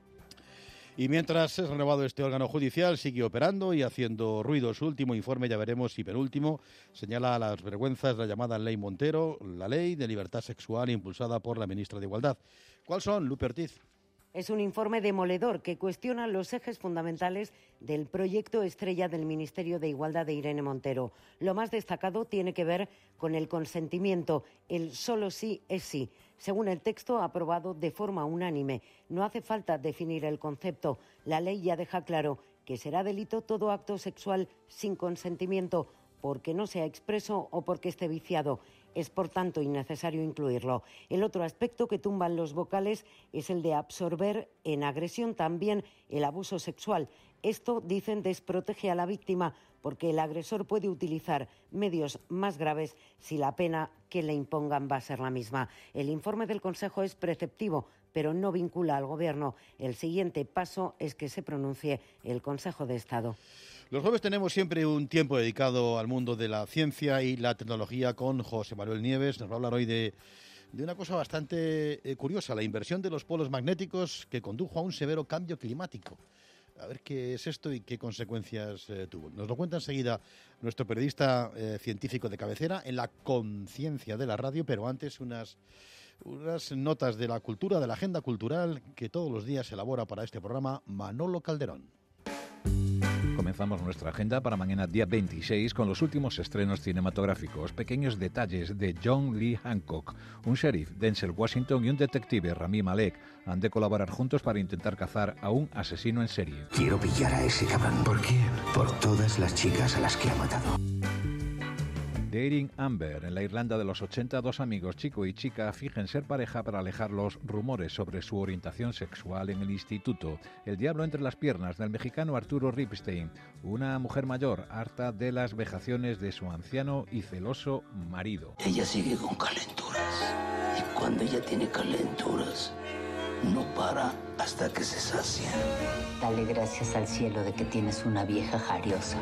Y mientras es renovado este órgano judicial, sigue operando y haciendo ruido. Su último informe, ya veremos, y penúltimo, señala las vergüenzas de la llamada Ley Montero, la ley de libertad sexual impulsada por la ministra de Igualdad. ¿Cuáles son, Lupe Ortiz? Es un informe demoledor que cuestiona los ejes fundamentales del proyecto estrella del Ministerio de Igualdad de Irene Montero. Lo más destacado tiene que ver con el consentimiento, el solo sí es sí. Según el texto aprobado de forma unánime, no hace falta definir el concepto. La ley ya deja claro que será delito todo acto sexual sin consentimiento, porque no sea expreso o porque esté viciado. Es, por tanto, innecesario incluirlo. El otro aspecto que tumban los vocales es el de absorber en agresión también el abuso sexual. Esto, dicen, desprotege a la víctima porque el agresor puede utilizar medios más graves si la pena que le impongan va a ser la misma. El informe del Consejo es preceptivo, pero no vincula al Gobierno. El siguiente paso es que se pronuncie el Consejo de Estado. Los jueves tenemos siempre un tiempo dedicado al mundo de la ciencia y la tecnología con José Manuel Nieves. Nos va a hablar hoy de, de una cosa bastante eh, curiosa, la inversión de los polos magnéticos que condujo a un severo cambio climático. A ver qué es esto y qué consecuencias eh, tuvo. Nos lo cuenta enseguida nuestro periodista eh, científico de cabecera en la conciencia de la radio, pero antes unas, unas notas de la cultura, de la agenda cultural que todos los días elabora para este programa Manolo Calderón. Comenzamos nuestra agenda para mañana día veintiséis con los últimos estrenos cinematográficos, pequeños detalles de John Lee Hancock. Un sheriff, Denzel Washington, y un detective, Rami Malek, han de colaborar juntos para intentar cazar a un asesino en serie. Quiero pillar a ese cabrón. ¿Por quién? Por todas las chicas a las que ha matado. Dating Amber. En la Irlanda de los ochenta, dos amigos, chico y chica, fingen ser pareja para alejar los rumores sobre su orientación sexual en el instituto. El diablo entre las piernas, del mexicano Arturo Ripstein. Una mujer mayor, harta de las vejaciones de su anciano y celoso marido. Ella sigue con calenturas. Y cuando ella tiene calenturas, no para hasta que se sacia. Dale gracias al cielo de que tienes una vieja jariosa.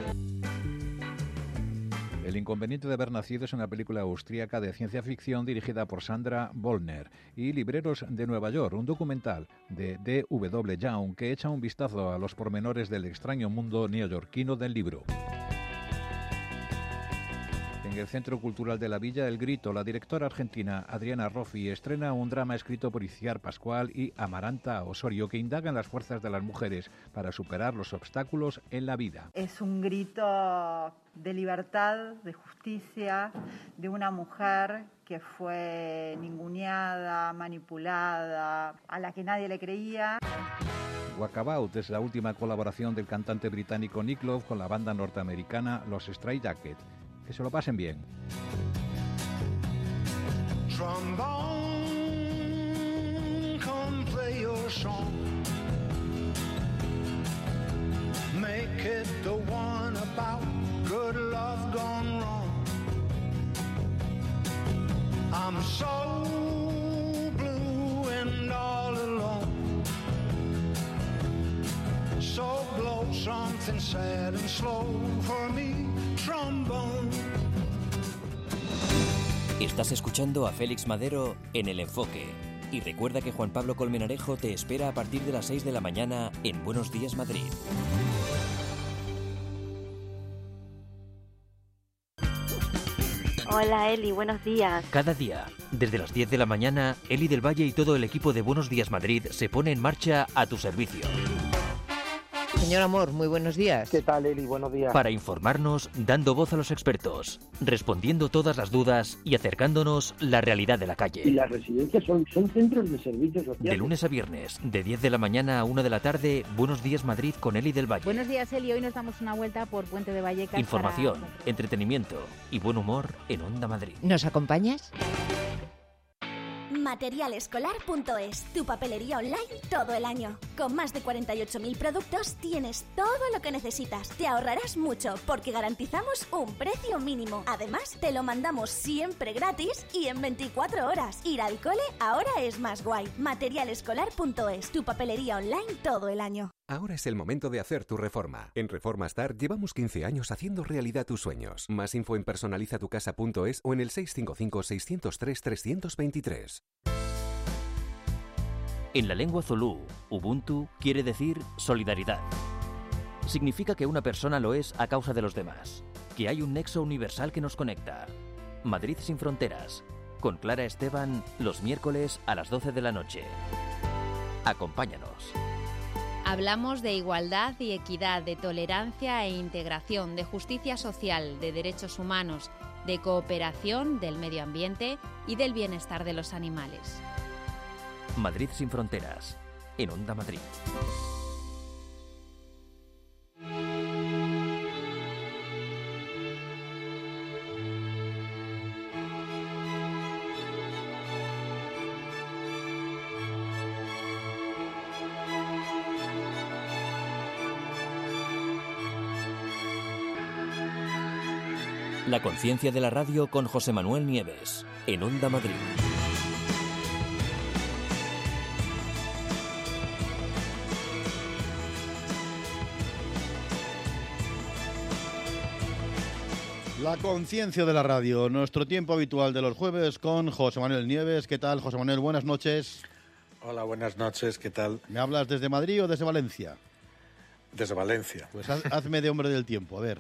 El inconveniente de haber nacido es una película austríaca de ciencia ficción dirigida por Sandra Bollner. Y Libreros de Nueva York, un documental de D W Young que echa un vistazo a los pormenores del extraño mundo neoyorquino del libro. En el Centro Cultural de la Villa, El Grito, la directora argentina Adriana Roffi estrena un drama escrito por Iciar Pascual y Amaranta Osorio que indaga en las fuerzas de las mujeres para superar los obstáculos en la vida. Es un grito de libertad, de justicia, de una mujer que fue ninguneada, manipulada, a la que nadie le creía. Walkabout es la última colaboración del cantante británico Nick Love con la banda norteamericana Los Stray Jackets. Que se lo pasen bien. Trombone, come play your song. Make it the one about good love gone wrong. I'm something sad and slow for me, trombone. Estás escuchando a Félix Madero en El Enfoque. Y recuerda que Juan Pablo Colmenarejo te espera a partir de las seis de la mañana en Buenos Días Madrid. Hola Eli, buenos días. Cada día, desde las diez de la mañana, Eli del Valle y todo el equipo de Buenos Días Madrid se pone en marcha a tu servicio. Señor Amor, muy buenos días. ¿Qué tal, Eli? Buenos días. Para informarnos, dando voz a los expertos, respondiendo todas las dudas y acercándonos la realidad de la calle. Y las residencias son, son centros de servicios sociales. De lunes a viernes, de diez de la mañana a una de la tarde, Buenos Días Madrid con Eli del Valle. Buenos días, Eli. Hoy nos damos una vuelta por Puente de Vallecas. Información, para... entretenimiento y buen humor en Onda Madrid. ¿Nos acompañas? material escolar punto es, tu papelería online todo el año. Con más de cuarenta y ocho mil productos tienes todo lo que necesitas. Te ahorrarás mucho porque garantizamos un precio mínimo. Además, te lo mandamos siempre gratis y en veinticuatro horas. Ir al cole ahora es más guay. material escolar punto es, tu papelería online todo el año. Ahora es el momento de hacer tu reforma. En Reforma Star llevamos quince años haciendo realidad tus sueños. Más info en personaliza tu casa punto es o en el seis cinco cinco, seis cero tres, tres dos tres. En la lengua zulú, Ubuntu quiere decir solidaridad. Significa que una persona lo es a causa de los demás, que hay un nexo universal que nos conecta. Madrid sin fronteras, con Clara Esteban, los miércoles a las doce de la noche. Acompáñanos. Hablamos de igualdad y equidad, de tolerancia e integración, de justicia social, de derechos humanos, de cooperación, del medio ambiente y del bienestar de los animales. Madrid sin fronteras, en Onda Madrid. La conciencia de la radio con José Manuel Nieves, en Onda Madrid. La conciencia de la radio, nuestro tiempo habitual de los jueves con José Manuel Nieves. ¿Qué tal, José Manuel? Buenas noches. Hola, buenas noches, ¿qué tal? ¿Me hablas desde Madrid o desde Valencia? Desde Valencia. Pues haz, hazme de hombre del tiempo, a ver.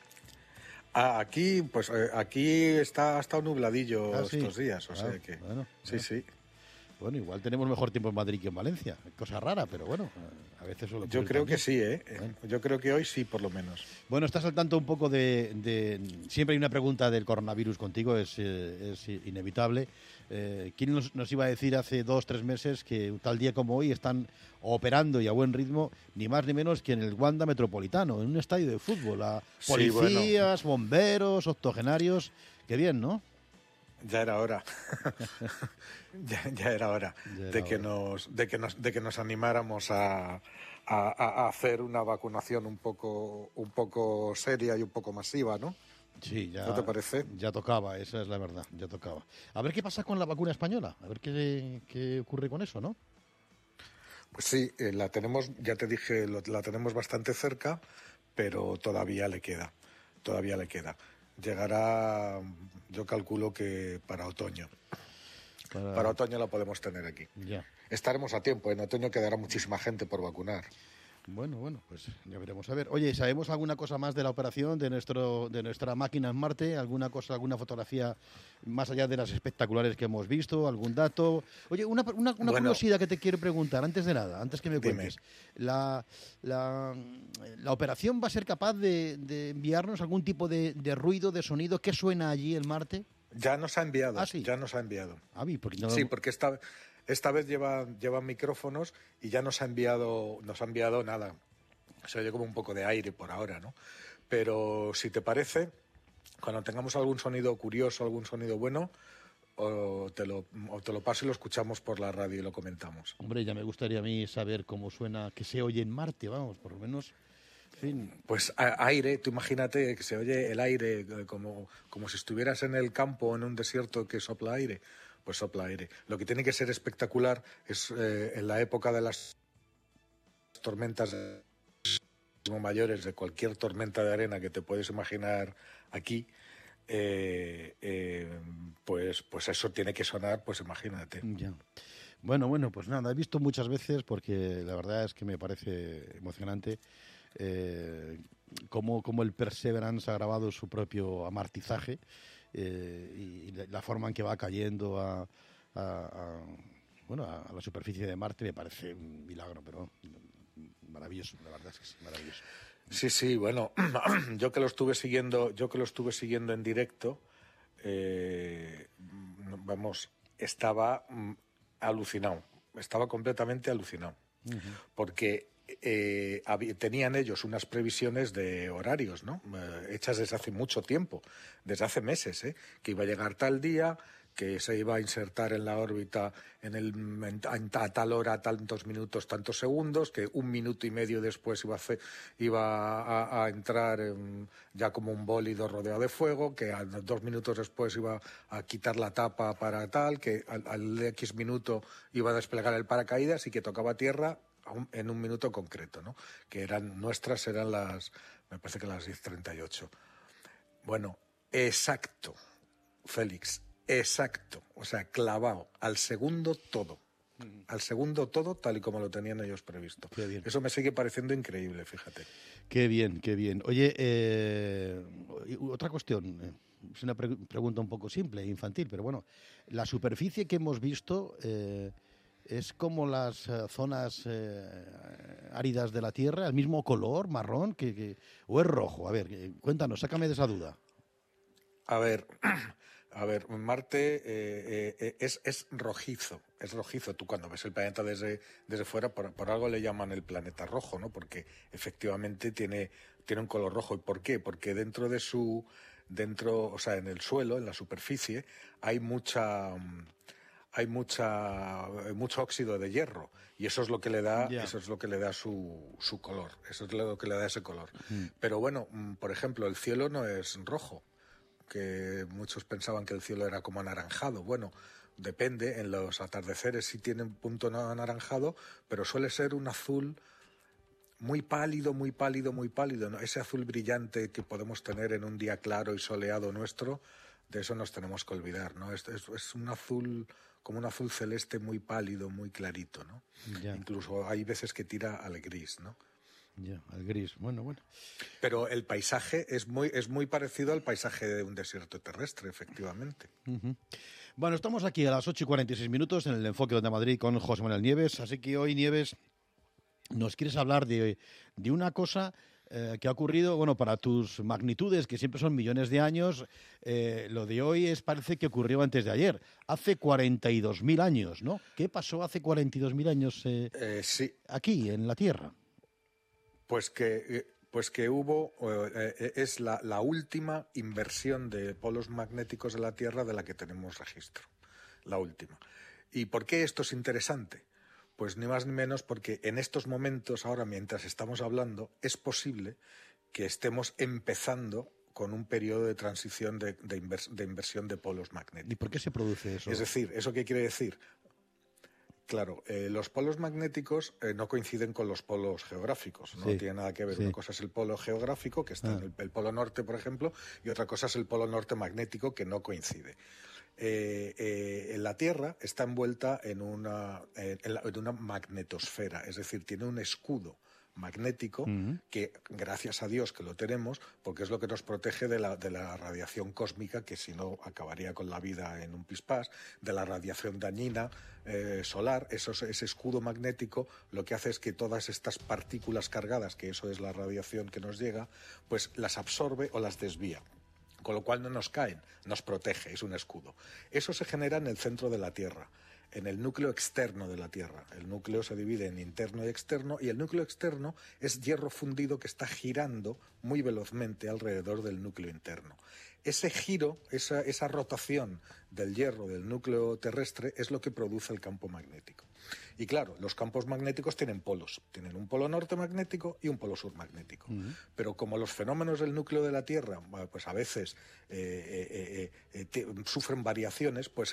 Ah, aquí, pues eh, aquí está, ha estado nubladillo ¿Ah, sí? estos días, o ah, sea que... Bueno, sí, bueno. sí. Bueno, igual tenemos mejor tiempo en Madrid que en Valencia. Cosa rara, pero bueno, a veces suele Yo creo también. que sí, ¿eh? Bueno. Yo creo que hoy sí, por lo menos. Bueno, estás al tanto un poco de... de siempre hay una pregunta del coronavirus contigo, es, eh, es inevitable. Eh, ¿Quién nos, nos iba a decir hace dos, tres meses que tal día como hoy están operando y a buen ritmo, ni más ni menos que en el Wanda Metropolitano, en un estadio de fútbol, a policías, sí, bueno. bomberos, octogenarios? Qué bien, ¿no? Ya era hora. ya, ya era hora ya era de que hora. nos de que nos de que nos animáramos a, a, a hacer una vacunación un poco un poco seria y un poco masiva, ¿no? Sí, ya, ¿No te parece? Ya tocaba, esa es la verdad, ya tocaba. A ver qué pasa con la vacuna española, a ver qué, qué ocurre con eso, ¿no? Pues sí, eh, la tenemos, ya te dije, lo, la tenemos bastante cerca, pero todavía le queda, todavía le queda. Llegará, yo calculo que para otoño. Para, para otoño la podemos tener aquí. Ya. Estaremos a tiempo, en otoño quedará muchísima gente por vacunar. Bueno, bueno, pues ya veremos. A ver, oye, ¿sabemos alguna cosa más de la operación, de nuestro, de nuestra máquina en Marte? ¿Alguna cosa, alguna fotografía más allá de las espectaculares que hemos visto? ¿Algún dato? Oye, una, una, una bueno, curiosidad que te quiero preguntar, antes de nada, antes que me cuentes. La, la, la operación va a ser capaz de, de enviarnos algún tipo de, de ruido, de sonido. ¿Qué suena allí en Marte? Ya nos ha enviado, ¿Ah, sí? ya nos ha enviado. ¿Ah, porque no... Sí, porque esta... Esta vez lleva, lleva micrófonos y ya nos ha enviado, nos ha enviado nada. Se oye como un poco de aire por ahora, ¿no? Pero si te parece, cuando tengamos algún sonido curioso, algún sonido bueno, o te lo, o te lo paso y lo escuchamos por la radio y lo comentamos. Hombre, ya me gustaría a mí saber cómo suena, que se oye en Marte, vamos, por lo menos... En fin. Pues a, aire, tú imagínate que se oye el aire como, como si estuvieras en el campo o en un desierto que sopla aire. Pues sopla aire. Lo que tiene que ser espectacular es eh, en la época de las tormentas de mayores de cualquier tormenta de arena que te puedes imaginar aquí, eh, eh, pues, pues eso tiene que sonar, pues imagínate. Ya. Bueno, bueno, pues nada, he visto muchas veces, porque la verdad es que me parece emocionante, eh, cómo, cómo el Perseverance ha grabado su propio amortizaje eh, y la, la forma en que va cayendo a, a, a, bueno, a la superficie de Marte me parece un milagro, pero maravilloso, la verdad es que es maravilloso. Sí, sí, bueno, yo que lo estuve siguiendo, yo que lo estuve siguiendo en directo, eh, vamos, estaba mm, alucinado, estaba completamente alucinado, uh-huh. porque eh, había, tenían ellos unas previsiones de horarios, ¿no? Eh, hechas desde hace mucho tiempo, desde hace meses, ¿eh? Que iba a llegar tal día, que se iba a insertar en la órbita en el, en, a tal hora, tantos minutos, tantos segundos, que un minuto y medio después iba a, hacer, iba a, a entrar en, ya como un bólido rodeado de fuego, que a dos minutos después iba a quitar la tapa para tal, que al, al X minuto iba a desplegar el paracaídas y que tocaba tierra a un, en un minuto concreto, ¿no? Que eran nuestras, eran las, me parece que las diez treinta y ocho. Bueno, exacto, Félix. Exacto, o sea, clavado, al segundo todo, mm. al segundo todo tal y como lo tenían ellos previsto. Qué bien. Eso me sigue pareciendo increíble, fíjate. Qué bien, qué bien. Oye, eh, otra cuestión, es una pre- pregunta un poco simple, infantil, pero bueno, la superficie que hemos visto eh, es como las eh, zonas eh, áridas de la Tierra, el mismo color, marrón, que, que, o es rojo. A ver, cuéntanos, sácame de esa duda. A ver... A ver, Marte eh, eh, es, es rojizo, es rojizo. Tú cuando ves el planeta desde, desde fuera, por, por algo le llaman el planeta rojo, ¿no? Porque efectivamente tiene, tiene un color rojo. ¿Y por qué? Porque dentro de su, dentro, o sea, en el suelo, en la superficie, hay mucha, hay mucha, mucho óxido de hierro. Y eso es lo que le da, yeah. eso es lo que le da su, su color. Eso es lo que le da ese color. Mm. Pero bueno, por ejemplo, el cielo no es rojo, que muchos pensaban que el cielo era como anaranjado. Bueno, depende, en los atardeceres sí tiene un punto anaranjado, pero suele ser un azul muy pálido, muy pálido, muy pálido, ¿no? Ese azul brillante que podemos tener en un día claro y soleado nuestro, de eso nos tenemos que olvidar, ¿no? Es, es, es un azul, como un azul celeste muy pálido, muy clarito, ¿no? Ya. Incluso hay veces que tira al gris, ¿no? Ya, al gris, bueno, bueno. Pero el paisaje es muy, es muy parecido al paisaje de un desierto terrestre, efectivamente. Uh-huh. Bueno, estamos aquí a las ocho y cuarenta y seis minutos en el Enfoque de Madrid con José Manuel Nieves, así que hoy, Nieves, nos quieres hablar de, de una cosa eh, que ha ocurrido, bueno, para tus magnitudes, que siempre son millones de años, eh, lo de hoy es parece que ocurrió antes de ayer, hace cuarenta y dos mil años, ¿no? ¿Qué pasó hace cuarenta y dos mil años eh, eh, sí. aquí, en la Tierra? Pues que, pues que hubo, eh, es la, la última inversión de polos magnéticos de la Tierra de la que tenemos registro, la última. ¿Y por qué esto es interesante? Pues ni más ni menos porque en estos momentos, ahora mientras estamos hablando, es posible que estemos empezando con un periodo de transición de, de, invers, de inversión de polos magnéticos. ¿Y por qué se produce eso? Es decir, ¿eso qué quiere decir? Claro, eh, los polos magnéticos eh, no coinciden con los polos geográficos, no sí, tiene nada que ver. Sí. Una cosa es el polo geográfico, que está ah. en el, el polo norte, por ejemplo, y otra cosa es el polo norte magnético, que no coincide. Eh, eh, la Tierra está envuelta en una, eh, en, la, en una magnetosfera, es decir, tiene un escudo magnético uh-huh. que, gracias a Dios que lo tenemos, porque es lo que nos protege de la, de la radiación cósmica, que si no acabaría con la vida en un pispás, de la radiación dañina eh, solar. Eso, ese escudo magnético lo que hace es que todas estas partículas cargadas, que eso es la radiación que nos llega, pues las absorbe o las desvía. Con lo cual no nos caen, nos protege, es un escudo. Eso se genera en el centro de la Tierra, en el núcleo externo de la Tierra. El núcleo se divide en interno y externo, y el núcleo externo es hierro fundido que está girando muy velozmente alrededor del núcleo interno. Ese giro, esa, esa rotación del hierro del núcleo terrestre es lo que produce el campo magnético. Y claro, los campos magnéticos tienen polos. Tienen un polo norte magnético y un polo sur magnético. Uh-huh. Pero como los fenómenos del núcleo de la Tierra, pues a veces eh, eh, eh, te, sufren variaciones, pues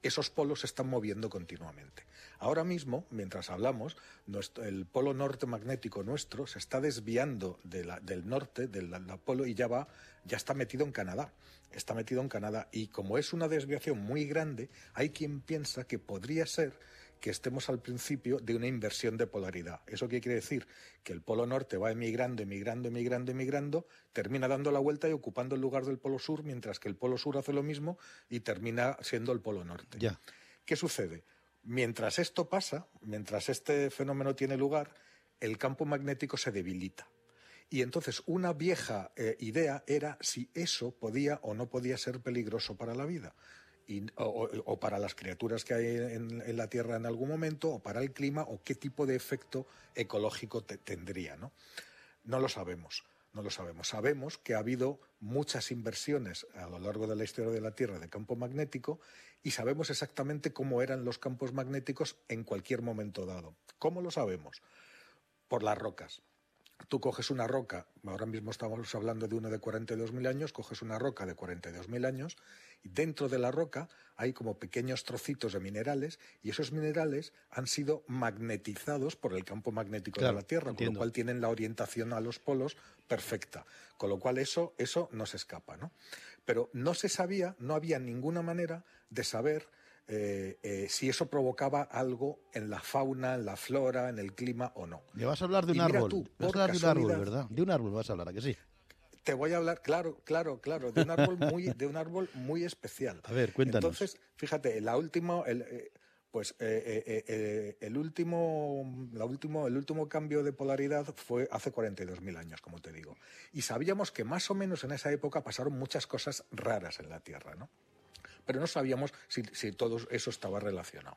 esos polos se están moviendo continuamente. Ahora mismo, mientras hablamos, nuestro, el polo norte magnético nuestro se está desviando de la, del norte, del la polo, y ya va, ya está metido en Canadá. Está metido en Canadá. Y como es una desviación muy grande, hay quien piensa que podría ser que estemos al principio de una inversión de polaridad. ¿Eso qué quiere decir? Que el polo norte va emigrando, emigrando, emigrando, emigrando, termina dando la vuelta y ocupando el lugar del polo sur, mientras que el polo sur hace lo mismo y termina siendo el polo norte. Ya. ¿Qué sucede? Mientras esto pasa, mientras este fenómeno tiene lugar, el campo magnético se debilita. Y entonces una vieja eh, idea era si eso podía o no podía ser peligroso para la vida. Y, o, o para las criaturas que hay en, en la Tierra en algún momento, o para el clima, o qué tipo de efecto ecológico te, tendría, ¿no? No lo sabemos, no lo sabemos. Sabemos que ha habido muchas inversiones a lo largo de la historia de la Tierra de campo magnético y sabemos exactamente cómo eran los campos magnéticos en cualquier momento dado. ¿Cómo lo sabemos? Por las rocas. Tú coges una roca, ahora mismo estamos hablando de uno de cuarenta y dos mil años, coges una roca de cuarenta y dos mil años y dentro de la roca hay como pequeños trocitos de minerales y esos minerales han sido magnetizados por el campo magnético claro, de la Tierra, entiendo. con lo cual tienen la orientación a los polos perfecta, con lo cual eso, eso no se escapa, ¿no? Pero no se sabía, no había ninguna manera de saber Eh, eh, si eso provocaba algo en la fauna, en la flora, en el clima o no. Me vas a hablar de un Y mira árbol. tú, vas a por hablar de un árbol, casualidad, ¿verdad? De un árbol vas a hablar, ¿a que sí? Te voy a hablar, claro, claro, claro, de un árbol muy, de un árbol muy especial. A ver, cuéntanos. Entonces, fíjate, la última, el, eh, pues eh, eh, eh, el último, la último, el último cambio de polaridad fue hace cuarenta y dos mil años, como te digo. Y sabíamos que más o menos en esa época pasaron muchas cosas raras en la Tierra, ¿no? Pero no sabíamos si, si todo eso estaba relacionado.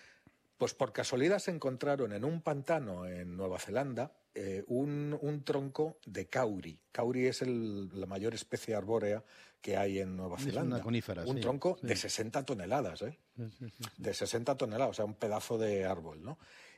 Pues por casualidad se encontraron en un pantano en Nueva Zelanda eh, un, un tronco de kauri. Kauri es el, la mayor especie arbórea que hay en Nueva Es Zelanda. una conífera, un sí, tronco sí. de sesenta toneladas, ¿eh? Sí, sí, sí. De sesenta toneladas, o sea, un pedazo de árbol, ¿no?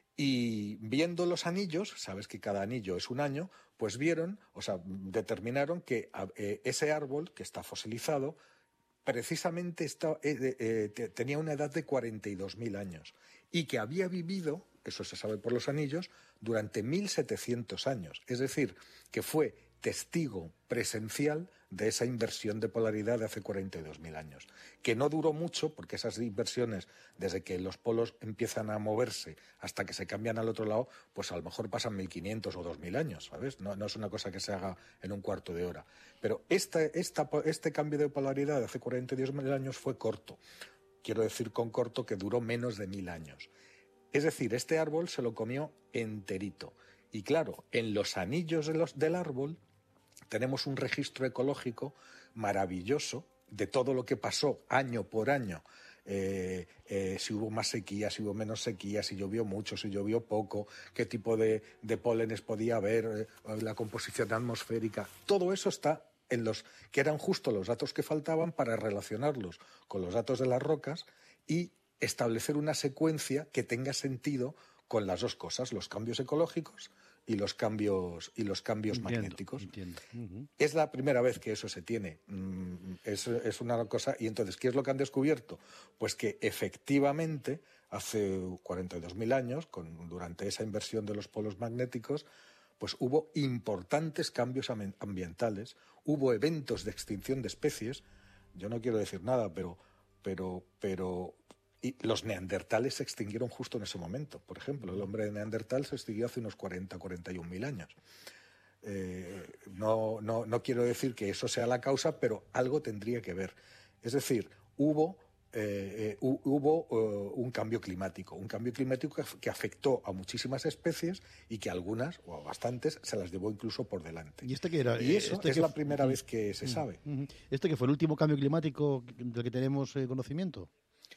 Y viendo los anillos, sabes que cada anillo es un año, pues vieron, o sea, determinaron que eh, ese árbol, que está fosilizado, precisamente está, eh, eh, te, tenía una edad de cuarenta y dos mil años y que había vivido, eso se sabe por los anillos, durante mil setecientos años. Es decir, que fue testigo presencial de esa inversión de polaridad de hace cuarenta y dos mil años, que no duró mucho porque esas inversiones, desde que los polos empiezan a moverse hasta que se cambian al otro lado, pues a lo mejor pasan mil quinientos o dos mil años, ¿sabes? No, no es una cosa que se haga en un cuarto de hora. Pero este, esta, este cambio de polaridad de hace cuarenta y dos mil años fue corto. Quiero decir con corto que duró menos de mil años. Es decir, este árbol se lo comió enterito. Y claro, en los anillos de los, del árbol tenemos un registro ecológico maravilloso de todo lo que pasó año por año. Eh, eh, si hubo más sequía, si hubo menos sequía, si llovió mucho, si llovió poco, qué tipo de, de pólenes podía haber, eh, la composición atmosférica. Todo eso está en los que eran justo los datos que faltaban para relacionarlos con los datos de las rocas y establecer una secuencia que tenga sentido con las dos cosas, los cambios ecológicos y los cambios y los cambios Entiendo, magnéticos. entiendo. Uh-huh. Es la primera vez que eso se tiene. Mm, Es, es una cosa. Y entonces, ¿qué es lo que han descubierto? Pues que efectivamente, hace cuarenta y dos mil años, con, durante esa inversión de los polos magnéticos, pues hubo importantes cambios am- ambientales, hubo eventos de extinción de especies. Yo no quiero decir nada, pero, pero, pero y los neandertales se extinguieron justo en ese momento. Por ejemplo, el hombre de Neandertal se extinguió hace unos cuarenta, cuarenta y un mil años. Eh, no, no, no quiero decir que eso sea la causa, pero algo tendría que ver. Es decir, hubo, eh, eh, hubo uh, un cambio climático, un cambio climático que, que afectó a muchísimas especies y que algunas, o bastantes, se las llevó incluso por delante. ¿Y este que era? Y eso este es que la f- primera uh-huh. vez que se Uh-huh. sabe. Uh-huh. ¿Este que fue el último cambio climático del que tenemos eh, conocimiento?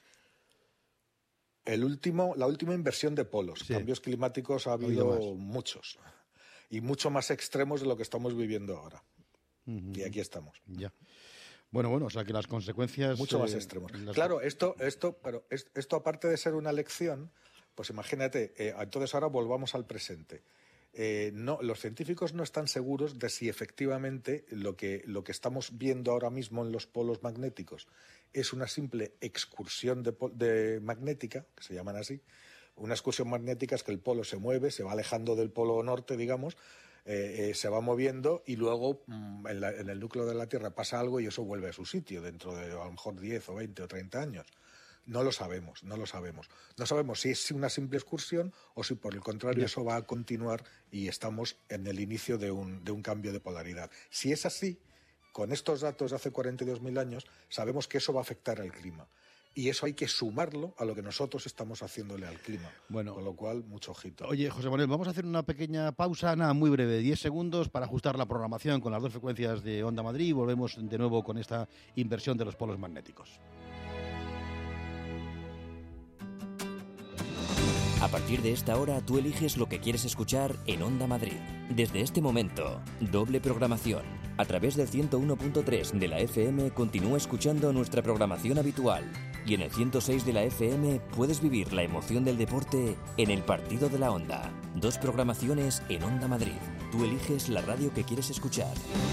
El último, la última inversión de polos. Sí. Cambios climáticos ha Ha habido, habido más. muchos. Y mucho más extremos de lo que estamos viviendo ahora. Uh-huh. Y aquí estamos. Ya. Bueno, bueno, o sea que las consecuencias... Mucho más eh, extremos. las- Claro, esto, esto, pero es- esto aparte de ser una lección, pues imagínate, eh, entonces ahora volvamos al presente. eh, no, los científicos no están seguros de si efectivamente lo que, lo que estamos viendo ahora mismo en los polos magnéticos es una simple excursión de, de magnética, que se llaman así. Una excursión magnética es que el polo se mueve, se va alejando del polo norte, digamos, eh, eh, se va moviendo y luego mmm, en, la, en el núcleo de la Tierra pasa algo y eso vuelve a su sitio dentro de a lo mejor diez o veinte o treinta años. No lo sabemos, no lo sabemos. No sabemos si es una simple excursión o si por el contrario eso va a continuar y estamos en el inicio de un, de un cambio de polaridad. Si es así, con estos datos de hace cuarenta y dos mil años, sabemos que eso va a afectar al clima. Y eso hay que sumarlo a lo que nosotros estamos haciéndole al clima. Bueno, con lo cual, mucho ojito. Oye, José Manuel, vamos a hacer una pequeña pausa, nada, muy breve, diez segundos, para ajustar la programación con las dos frecuencias de Onda Madrid y volvemos de nuevo con esta inversión de los polos magnéticos. A partir de esta hora, tú eliges lo que quieres escuchar en Onda Madrid. Desde este momento, doble programación. A través del ciento uno punto tres de la F M continúa escuchando nuestra programación habitual. Y en el ciento seis de la F M puedes vivir la emoción del deporte en el Partido de la Onda. Dos programaciones en Onda Madrid. Tú eliges la radio que quieres escuchar.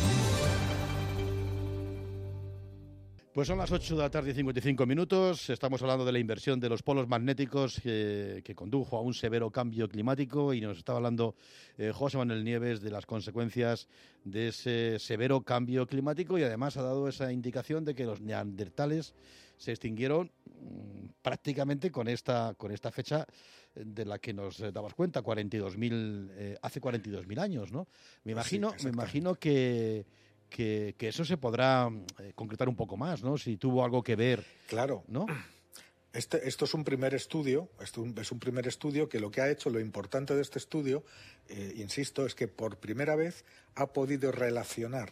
Pues son las ocho de la tarde y cincuenta y cinco minutos. Estamos hablando de la inversión de los polos magnéticos que, que condujo a un severo cambio climático y nos estaba hablando eh, José Manuel Nieves de las consecuencias de ese severo cambio climático y además ha dado esa indicación de que los neandertales se extinguieron mmm, prácticamente con esta, con esta fecha de la que nos eh, dabas cuenta, cuarenta y dos mil, eh, hace cuarenta y dos mil años, ¿no? Me imagino, sí, me imagino que... Que, que eso se podrá eh, concretar un poco más, ¿no? Si tuvo algo que ver. Claro. ¿No? Este, esto es un primer estudio, esto es un primer estudio que lo que ha hecho, lo importante de este estudio, eh, insisto, es que por primera vez ha podido relacionar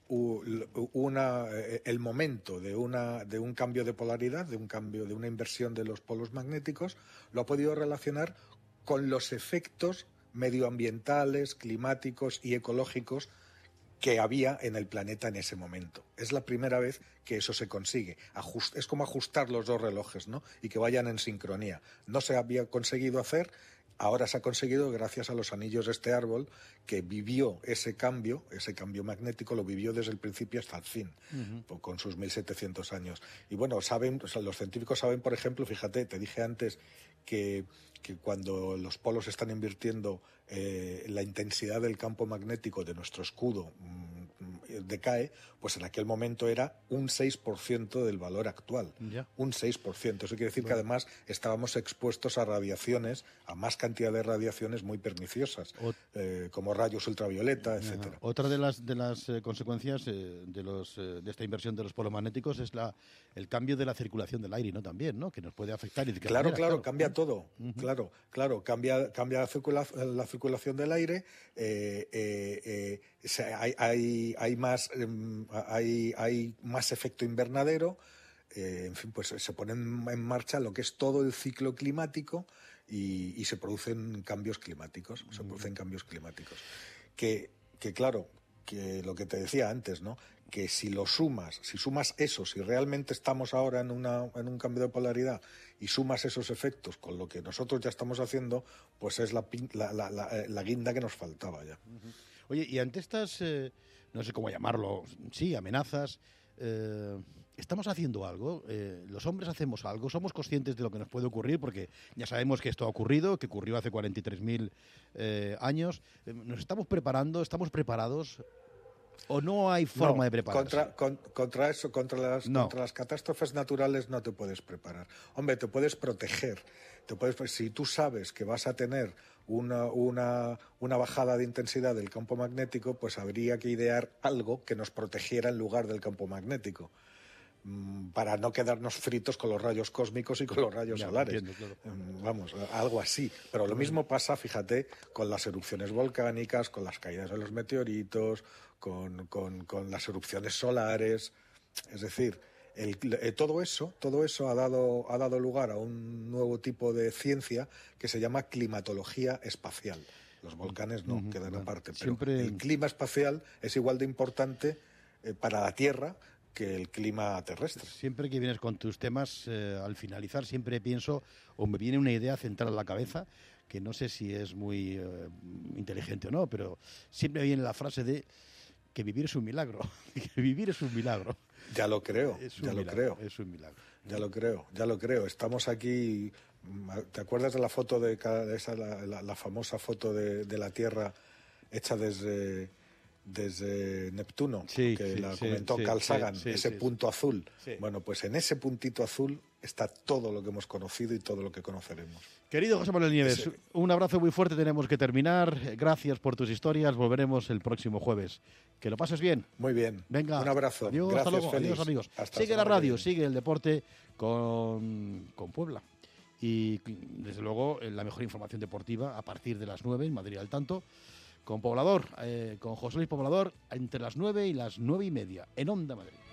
una, eh, el momento de, una, de un cambio de polaridad, de un cambio, de una inversión de los polos magnéticos, lo ha podido relacionar con los efectos medioambientales, climáticos y ecológicos que había en el planeta en ese momento. Es la primera vez que eso se consigue. Ajust- es como ajustar los dos relojes, ¿no? Y que vayan en sincronía. No se había conseguido hacer, ahora se ha conseguido gracias a los anillos de este árbol que vivió ese cambio, ese cambio magnético, lo vivió desde el principio hasta el fin, uh-huh. con sus mil setecientos años. Y bueno, saben, o sea, los científicos saben, por ejemplo, fíjate, te dije antes que, que cuando los polos están invirtiendo eh, la intensidad del campo magnético de nuestro escudo mmm, decae, pues en aquel momento era un seis por ciento del valor actual. Ya. Un seis por ciento. Eso quiere decir bueno. que además estábamos expuestos a radiaciones, a más cantidad de radiaciones muy perniciosas, o... eh, como rayos ultravioleta, etcétera. Otra de las de las eh, consecuencias eh, de los eh, de esta inversión de los polos magnéticos es la el cambio de la circulación del aire, ¿no? También, ¿no? Que nos puede afectar. Y de qué claro, manera, claro, claro, cambia todo. Uh-huh. Claro, claro, cambia cambia la, circula, la circulación del aire. Eh, eh, eh, hay, hay hay más eh, hay hay más efecto invernadero. Eh, en fin, pues se pone en marcha lo que es todo el ciclo climático y, y se producen cambios climáticos, se producen cambios climáticos. Que, que claro, que lo que te decía antes, ¿no? Que si lo sumas, si sumas eso, si realmente estamos ahora en, una, en un cambio de polaridad y sumas esos efectos con lo que nosotros ya estamos haciendo, pues es la, la, la, la, la guinda que nos faltaba ya. Uh-huh. Oye, y ante estas, eh, no sé cómo llamarlo, sí, amenazas, eh, ¿estamos haciendo algo? Eh, ¿Los hombres hacemos algo? ¿Somos conscientes de lo que nos puede ocurrir? Porque ya sabemos que esto ha ocurrido, que ocurrió hace cuarenta y tres mil eh, años. ¿Nos estamos preparando? ¿Estamos preparados? ¿O no hay forma no, de prepararse? Contra, con, contra eso, contra las, no. contra las catástrofes naturales no te puedes preparar. Hombre, te puedes proteger. Te puedes, si tú sabes que vas a tener una, una, una bajada de intensidad del campo magnético, pues habría que idear algo que nos protegiera en lugar del campo magnético, para no quedarnos fritos con los rayos cósmicos y con los rayos ya, solares. Entiendo, claro. Vamos, algo así. Pero lo mismo pasa, fíjate, con las erupciones volcánicas, con las caídas de los meteoritos, con, con, con las erupciones solares. Es decir, el, eh, todo eso, todo eso ha dado, ha dado lugar a un nuevo tipo de ciencia que se llama climatología espacial. Los volcanes no, uh-huh, quedan bueno, aparte. Pero siempre... el clima espacial es igual de importante eh, para la Tierra que el clima terrestre. Siempre que vienes con tus temas, eh, al finalizar, siempre pienso, o me viene una idea central a la cabeza, que no sé si es muy eh, inteligente o no, pero siempre viene la frase de que vivir es un milagro, que vivir es un milagro. Ya lo creo, ya milagro, lo creo. Es un milagro. Ya lo creo, ya lo creo. Estamos aquí, ¿te acuerdas de la foto de, de esa, la, la, la famosa foto de, de la Tierra hecha desde, desde Neptuno, sí, que sí, la sí, comentó sí, Carl Sagan, sí, sí, ese sí, punto sí. azul? Sí. Bueno, pues en ese puntito azul está todo lo que hemos conocido y todo lo que conoceremos. Querido José Manuel Nieves, Ese... un abrazo muy fuerte, tenemos que terminar. Gracias por tus historias, volveremos el próximo jueves. Que lo pases bien. Muy bien. Venga. Un abrazo. Adiós, Gracias, hasta luego. Félix. Adiós, amigos. Hasta sigue la semana que radio, viene. sigue el deporte con, con Puebla. Y, desde luego, la mejor información deportiva a partir de las nueve en Madrid al tanto, con Poblador, eh, con José Luis Poblador, entre las nueve y las nueve y media, en Onda Madrid.